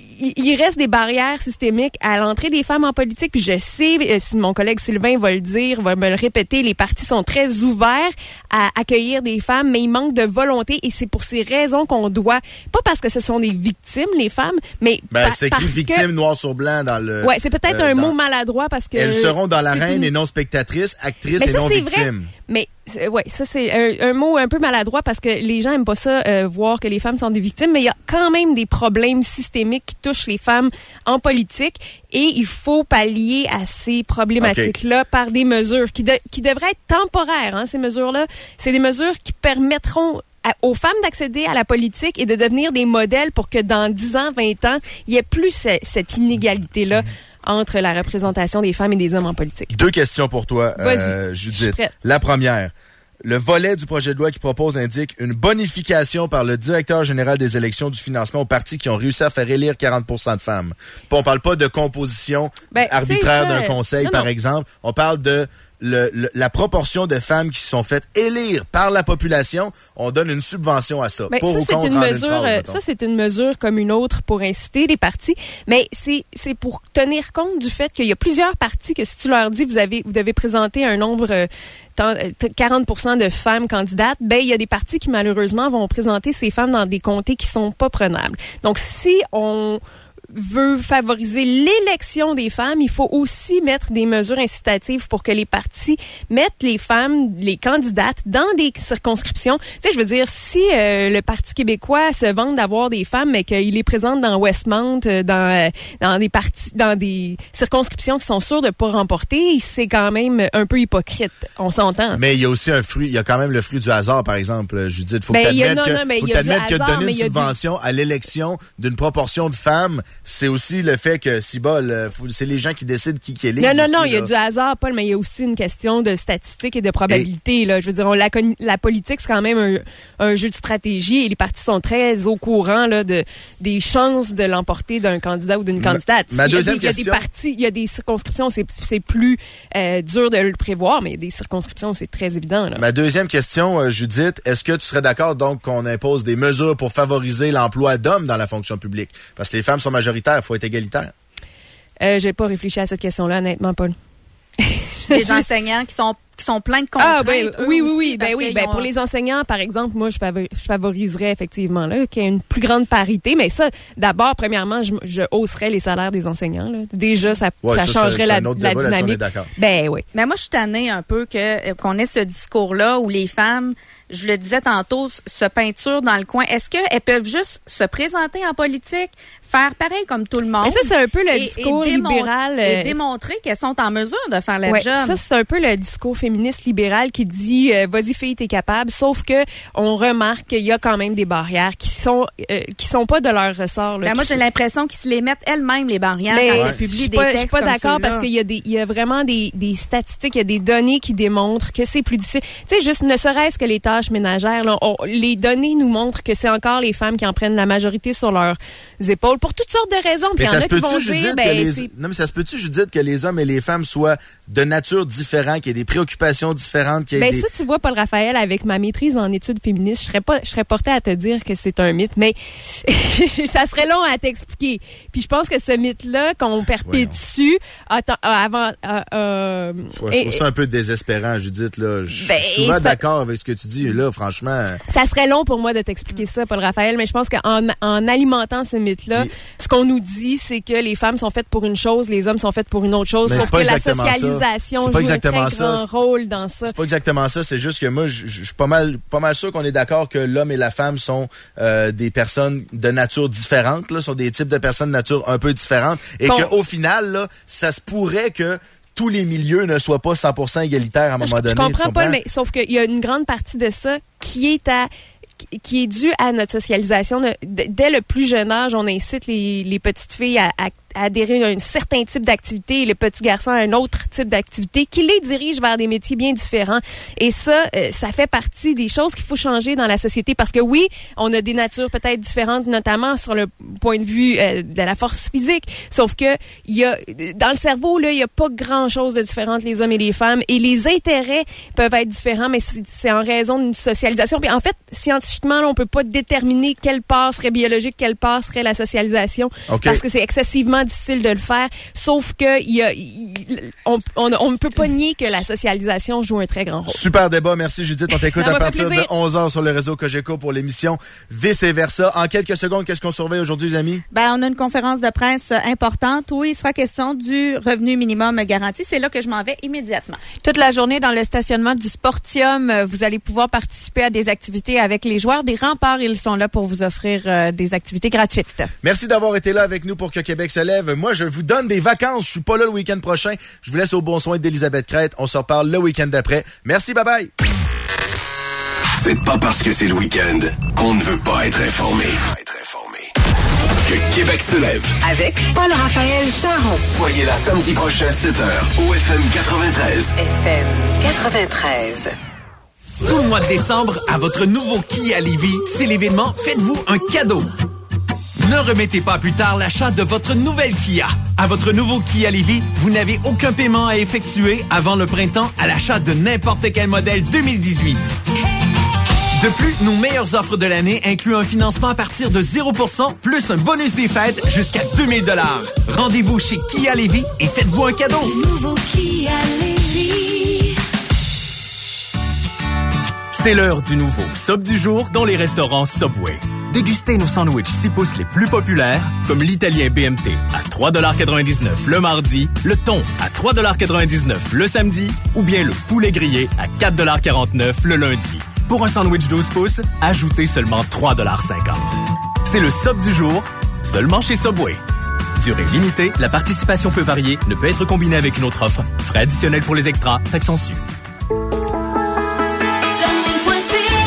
Speaker 16: il reste des barrières systémiques à l'entrée des femmes en politique, puis je sais, si mon collègue Sylvain va le dire, va me le répéter, les partis sont très ouverts à accueillir des femmes, mais il manque de volonté et c'est pour ces raisons qu'on doit, pas parce que ce sont des victimes, les femmes, mais
Speaker 10: ben,
Speaker 16: pa-
Speaker 10: c'est écrit
Speaker 16: parce
Speaker 10: victime
Speaker 16: que...
Speaker 10: noir sur blanc dans le...
Speaker 16: Ouais, c'est peut-être
Speaker 10: euh,
Speaker 16: un
Speaker 10: dans...
Speaker 16: mot maladroit parce que...
Speaker 10: Elles seront dans l'arène
Speaker 16: une...
Speaker 10: et non spectatrices, actrices
Speaker 16: mais
Speaker 10: et
Speaker 16: ça,
Speaker 10: non
Speaker 16: c'est
Speaker 10: victimes.
Speaker 16: Vrai. Mais ouais, ça c'est un, un mot un peu maladroit parce que les gens aiment pas ça euh, voir que les femmes sont des victimes, mais il y a quand même des problèmes systémiques qui touchent les femmes en politique et il faut pallier à ces problématiques-là okay. par des mesures qui, de, qui devraient être temporaires. Hein, ces mesures-là, c'est des mesures qui permettront à, aux femmes d'accéder à la politique et de devenir des modèles pour que dans dix ans, vingt ans, il y ait plus ce, cette inégalité-là. Mmh. entre la représentation des femmes et des hommes en politique.
Speaker 10: Deux questions pour toi, euh, Judith. La première, le volet du projet de loi qui propose indique une bonification par le directeur général des élections du financement aux partis qui ont réussi à faire élire quarante pour cent de femmes. Puis on parle pas de composition ben, arbitraire d'un conseil, non, par non. exemple. On parle de le, le, la proportion de femmes qui se sont faites élire par la population. On donne une subvention à ça.
Speaker 16: Ben,
Speaker 10: pour
Speaker 16: ça,
Speaker 10: ou
Speaker 16: c'est
Speaker 10: contre
Speaker 16: une
Speaker 10: en
Speaker 16: mesure,
Speaker 10: une phrase,
Speaker 16: ça, c'est une mesure comme une autre pour inciter les partis. Mais c'est, c'est pour tenir compte du fait qu'il y a plusieurs partis que si tu leur dis vous avez, vous devez présenter un nombre, euh, quarante pour cent de femmes candidates, ben, il y a des partis qui malheureusement vont présenter ces femmes dans des comtés qui sont pas prenables. Donc, si on veut favoriser l'élection des femmes, il faut aussi mettre des mesures incitatives pour que les partis mettent les femmes, les candidates, dans des circonscriptions. Tu sais, je veux dire, si euh, le Parti québécois se vante d'avoir des femmes, mais qu'il les présente dans Westmount, euh, dans euh, dans des partis, dans des circonscriptions qui sont sûres de pas remporter, c'est quand même un peu hypocrite. On s'entend.
Speaker 10: Mais il y a aussi un fruit, il y a quand même le fruit du hasard, par exemple, Judith. Faut
Speaker 16: ben,
Speaker 10: que tu admettes
Speaker 16: que,
Speaker 10: que, faut que, donner une subvention
Speaker 16: du...
Speaker 10: à l'élection d'une proportion de femmes, c'est aussi le fait que, si bol, c'est les gens qui décident qui, qui est
Speaker 16: Non, non, non, il y a du hasard, Paul, mais il y a aussi une question de statistiques et de probabilité. Et... Là. Je veux dire, on, la, la politique, c'est quand même un, un jeu de stratégie et les partis sont très au courant là, de, des chances de l'emporter d'un candidat ou d'une candidate.
Speaker 10: Ma, ma deuxième
Speaker 16: il y a des,
Speaker 10: question...
Speaker 16: Il y a des partis, il y a des circonscriptions, c'est, c'est plus euh, dur de le prévoir, mais il y a des circonscriptions, c'est très évident. Là.
Speaker 10: Ma deuxième question, euh, Judith, est-ce que tu serais d'accord donc qu'on impose des mesures pour favoriser l'emploi d'hommes dans la fonction publique? Parce que les femmes sont majoritaires, il faut être égalitaire.
Speaker 16: Euh, j'ai pas réfléchi à cette question-là, honnêtement, Paul.
Speaker 15: Des enseignants qui sont qui sont pleins de contraintes.
Speaker 16: Ah, ben, oui, oui, oui, ben oui. Ben,
Speaker 15: ont...
Speaker 16: pour les enseignants, par exemple, moi, je, favor- je favoriserais effectivement là, qu'il y ait une plus grande parité. Mais ça, d'abord, premièrement, je, je hausserais les salaires des enseignants. Là. Déjà, ça,
Speaker 10: ouais,
Speaker 16: ça,
Speaker 10: ça
Speaker 16: changerait
Speaker 10: c'est,
Speaker 16: la,
Speaker 10: c'est un autre
Speaker 16: la
Speaker 10: débat,
Speaker 16: dynamique. Ben oui.
Speaker 15: Mais moi, je suis tannée un peu que qu'on ait ce discours-là où les femmes, je le disais tantôt, se peinturent dans le coin. Est-ce qu'elles peuvent juste se présenter en politique, faire pareil comme tout le monde?
Speaker 16: Mais ça, c'est un peu le
Speaker 15: et,
Speaker 16: discours
Speaker 15: et démon-
Speaker 16: libéral.
Speaker 15: Et démontrer qu'elles sont en mesure de faire le
Speaker 16: ouais,
Speaker 15: job.
Speaker 16: Ça, c'est un peu le discours féministe libéral qui dit euh, vas-y fille, t'es capable, sauf que on remarque qu'il y a quand même des barrières qui sont euh, qui sont pas de leur ressort. Là,
Speaker 15: ben moi j'ai
Speaker 16: sont...
Speaker 15: l'impression qu'ils se les mettent elles-mêmes les barrières
Speaker 16: mais
Speaker 15: quand
Speaker 16: ouais.
Speaker 15: elles publient des
Speaker 16: pas,
Speaker 15: textes.
Speaker 16: Je suis pas
Speaker 15: comme
Speaker 16: d'accord
Speaker 15: ceux-là.
Speaker 16: parce qu'il y a des il y a vraiment des, des statistiques, il y a des données qui démontrent que c'est plus difficile. Tu sais, juste ne serait-ce que les tâches ménagères, là, on, les données nous montrent que c'est encore les femmes qui en prennent la majorité sur leurs épaules pour toutes sortes de raisons. Puis il y en a qui vont dire, ben,
Speaker 10: les...
Speaker 16: c'est...
Speaker 10: non mais ça se peut-tu, Judith, que les hommes et les femmes soient de nature différente, qu'il y ait des préoccupations différentes, qu'il y ait
Speaker 16: ben,
Speaker 10: des...
Speaker 16: ça, tu vois, Paul Raphaël, avec ma maîtrise en études féministes, je serais pas, je serais portée à te dire que c'est un mythe, mais ça serait long à t'expliquer. Puis je pense que ce mythe-là, qu'on perpétue, attends, avant, euh, euh,
Speaker 10: ouais, je trouve ça un peu désespérant, Judith, là. Je
Speaker 16: ben,
Speaker 10: suis souvent d'accord avec ce que tu dis, là, franchement.
Speaker 16: Ça serait long pour moi de t'expliquer ça, Paul Raphaël, mais je pense qu'en en alimentant ce mythe-là, Puis, ce qu'on nous dit, c'est que les femmes sont faites pour une chose, les hommes sont faits pour une autre chose, sauf que la socialisation joue un très grand rôle dans ça.
Speaker 10: C'est pas exactement ça, c'est juste que moi, je suis pas mal, pas mal sûr qu'on est d'accord que l'homme et la femme sont euh, des personnes de nature différente, là, sont des types de personnes de nature un peu différentes, et bon. qu'au final, là, ça se pourrait que tous les milieux ne soient pas cent pour cent égalitaires à un moment
Speaker 16: je,
Speaker 10: donné.
Speaker 16: Je comprends pas, mais sauf qu'il y a une grande partie de ça qui est à qui est due à notre socialisation. Dès le plus jeune âge, on incite les, les petites filles à, à adhérer à un certain type d'activité et les petits garçons à un autre type d'activité qui les dirige vers des métiers bien différents. Et ça, euh, ça fait partie des choses qu'il faut changer dans la société parce que oui, on a des natures peut-être différentes, notamment sur le point de vue euh, de la force physique. Sauf que il y a dans le cerveau là, il y a pas grand-chose de différent entre les hommes et les femmes et les intérêts peuvent être différents, mais c'est, c'est en raison d'une socialisation. Puis en fait, scientifiquement, là, on peut pas déterminer quelle part serait biologique, quelle part serait la socialisation, okay. parce que c'est excessivement difficile de le faire, sauf que il y a, il, on, on, on ne peut pas nier que la socialisation joue un très grand rôle.
Speaker 10: Super débat, merci Judith. On t'écoute à partir de onze heures sur le réseau Cogeco pour l'émission Vice et Versa. En quelques secondes, qu'est-ce qu'on surveille aujourd'hui, les amis?
Speaker 15: Ben, on a une conférence de presse importante où il sera question du revenu minimum garanti. C'est là que je m'en vais immédiatement.
Speaker 11: Toute la journée dans le stationnement du Sportium, vous allez pouvoir participer à des activités avec les joueurs des Remparts. Ils sont là pour vous offrir euh, des activités gratuites.
Speaker 10: Merci d'avoir été là avec nous pour que Québec se lève. Moi, je vous donne des vacances. Je suis pas là le week-end prochain. Je vous laisse au bon soin d'Élisabeth Crête. On se reparle le week-end d'après. Merci, bye bye.
Speaker 9: C'est pas parce que c'est le week-end qu'on ne veut pas être informé. Être informé. Que Québec se lève.
Speaker 5: Avec Paul-Raphaël Charon.
Speaker 9: Soyez là samedi prochain, sept heures, au F M quatre-vingt-treize.
Speaker 5: F M quatre-vingt-treize.
Speaker 6: Tout le mois de décembre, à votre nouveau Kia Lévis, c'est l'événement Faites-vous un cadeau. Ne remettez pas plus tard l'achat de votre nouvelle Kia. À votre nouveau Kia Lévis, vous n'avez aucun paiement à effectuer avant le printemps à l'achat de n'importe quel modèle deux mille dix-huit. De plus, nos meilleures offres de l'année incluent un financement à partir de zéro pour cent plus un bonus des fêtes jusqu'à deux mille dollars. Rendez-vous chez Kia Lévis et faites-vous un cadeau.
Speaker 7: Nouveau Kia Lévis.
Speaker 18: C'est l'heure du nouveau Sub du jour dans les restaurants Subway. Dégustez nos sandwichs six pouces les plus populaires, comme l'italien B M T à trois dollars quatre-vingt-dix-neuf le mardi, le thon à trois dollars quatre-vingt-dix-neuf le samedi, ou bien le poulet grillé à quatre dollars quarante-neuf le lundi. Pour un sandwich douze pouces, ajoutez seulement trois dollars cinquante. C'est le Sub du jour, seulement chez Subway. Durée limitée, la participation peut varier, ne peut être combinée avec une autre offre. Frais additionnels pour les extras, taxes en su.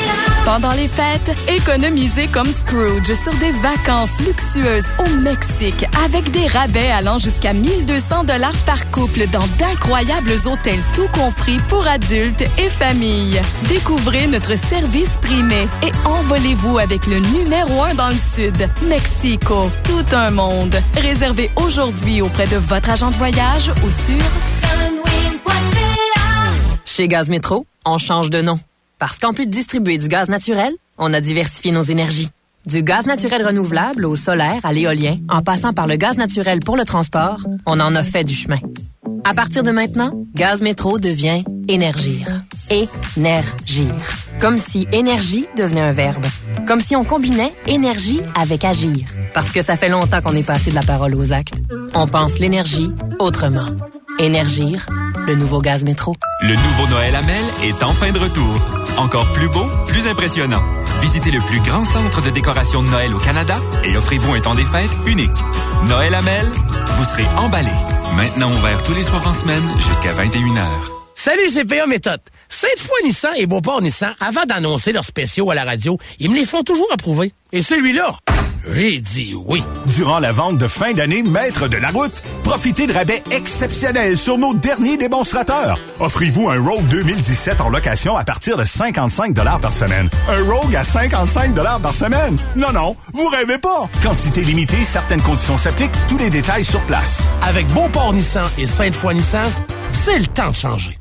Speaker 8: Pendant les fêtes, économisez comme Scrooge sur des vacances luxueuses au Mexique avec des rabais allant jusqu'à mille deux cents dollars par couple dans d'incroyables hôtels tout compris pour adultes et familles. Découvrez notre service primé et envolez-vous avec le numéro un dans le Sud, Mexico. Tout un monde. Réservez aujourd'hui auprès de votre agent de voyage ou sur sunwing point c a.
Speaker 17: Chez Gaz Métro, on change de nom. Parce qu'en plus de distribuer du gaz naturel, on a diversifié nos énergies. Du gaz naturel renouvelable au solaire à l'éolien, en passant par le gaz naturel pour le transport, on en a fait du chemin. À partir de maintenant, Gaz Métro devient Énergir. Énergir. Comme si énergie devenait un verbe. Comme si on combinait énergie avec agir. Parce que ça fait longtemps qu'on est passé de la parole aux actes. On pense l'énergie autrement. Énergir, le nouveau Gaz Métro.
Speaker 19: Le nouveau Noël Amel est enfin de retour. Encore plus beau, plus impressionnant. Visitez le plus grand centre de décoration de Noël au Canada et offrez-vous un temps des fêtes unique. Noël Amel, vous serez emballés. Maintenant ouvert tous les soirs en semaine jusqu'à vingt et une heures.
Speaker 23: Salut, c'est P A Méthode. Cette fois Nissan et Beauport Nissan, avant d'annoncer leurs spéciaux à la radio, ils me les font toujours approuver. Et celui-là, j'ai dit oui.
Speaker 25: Durant la vente de fin d'année Maître de la route, profitez de rabais exceptionnels sur nos derniers démonstrateurs. Offrez-vous un Rogue deux mille dix-sept en location à partir de cinquante-cinq dollars par semaine. Un Rogue à cinquante-cinq dollars par semaine? Non, non, vous rêvez pas. Quantité limitée, certaines conditions s'appliquent, tous les détails sur place.
Speaker 23: Avec Beauport Nissan et Sainte-Foy Nissan, c'est le temps de changer.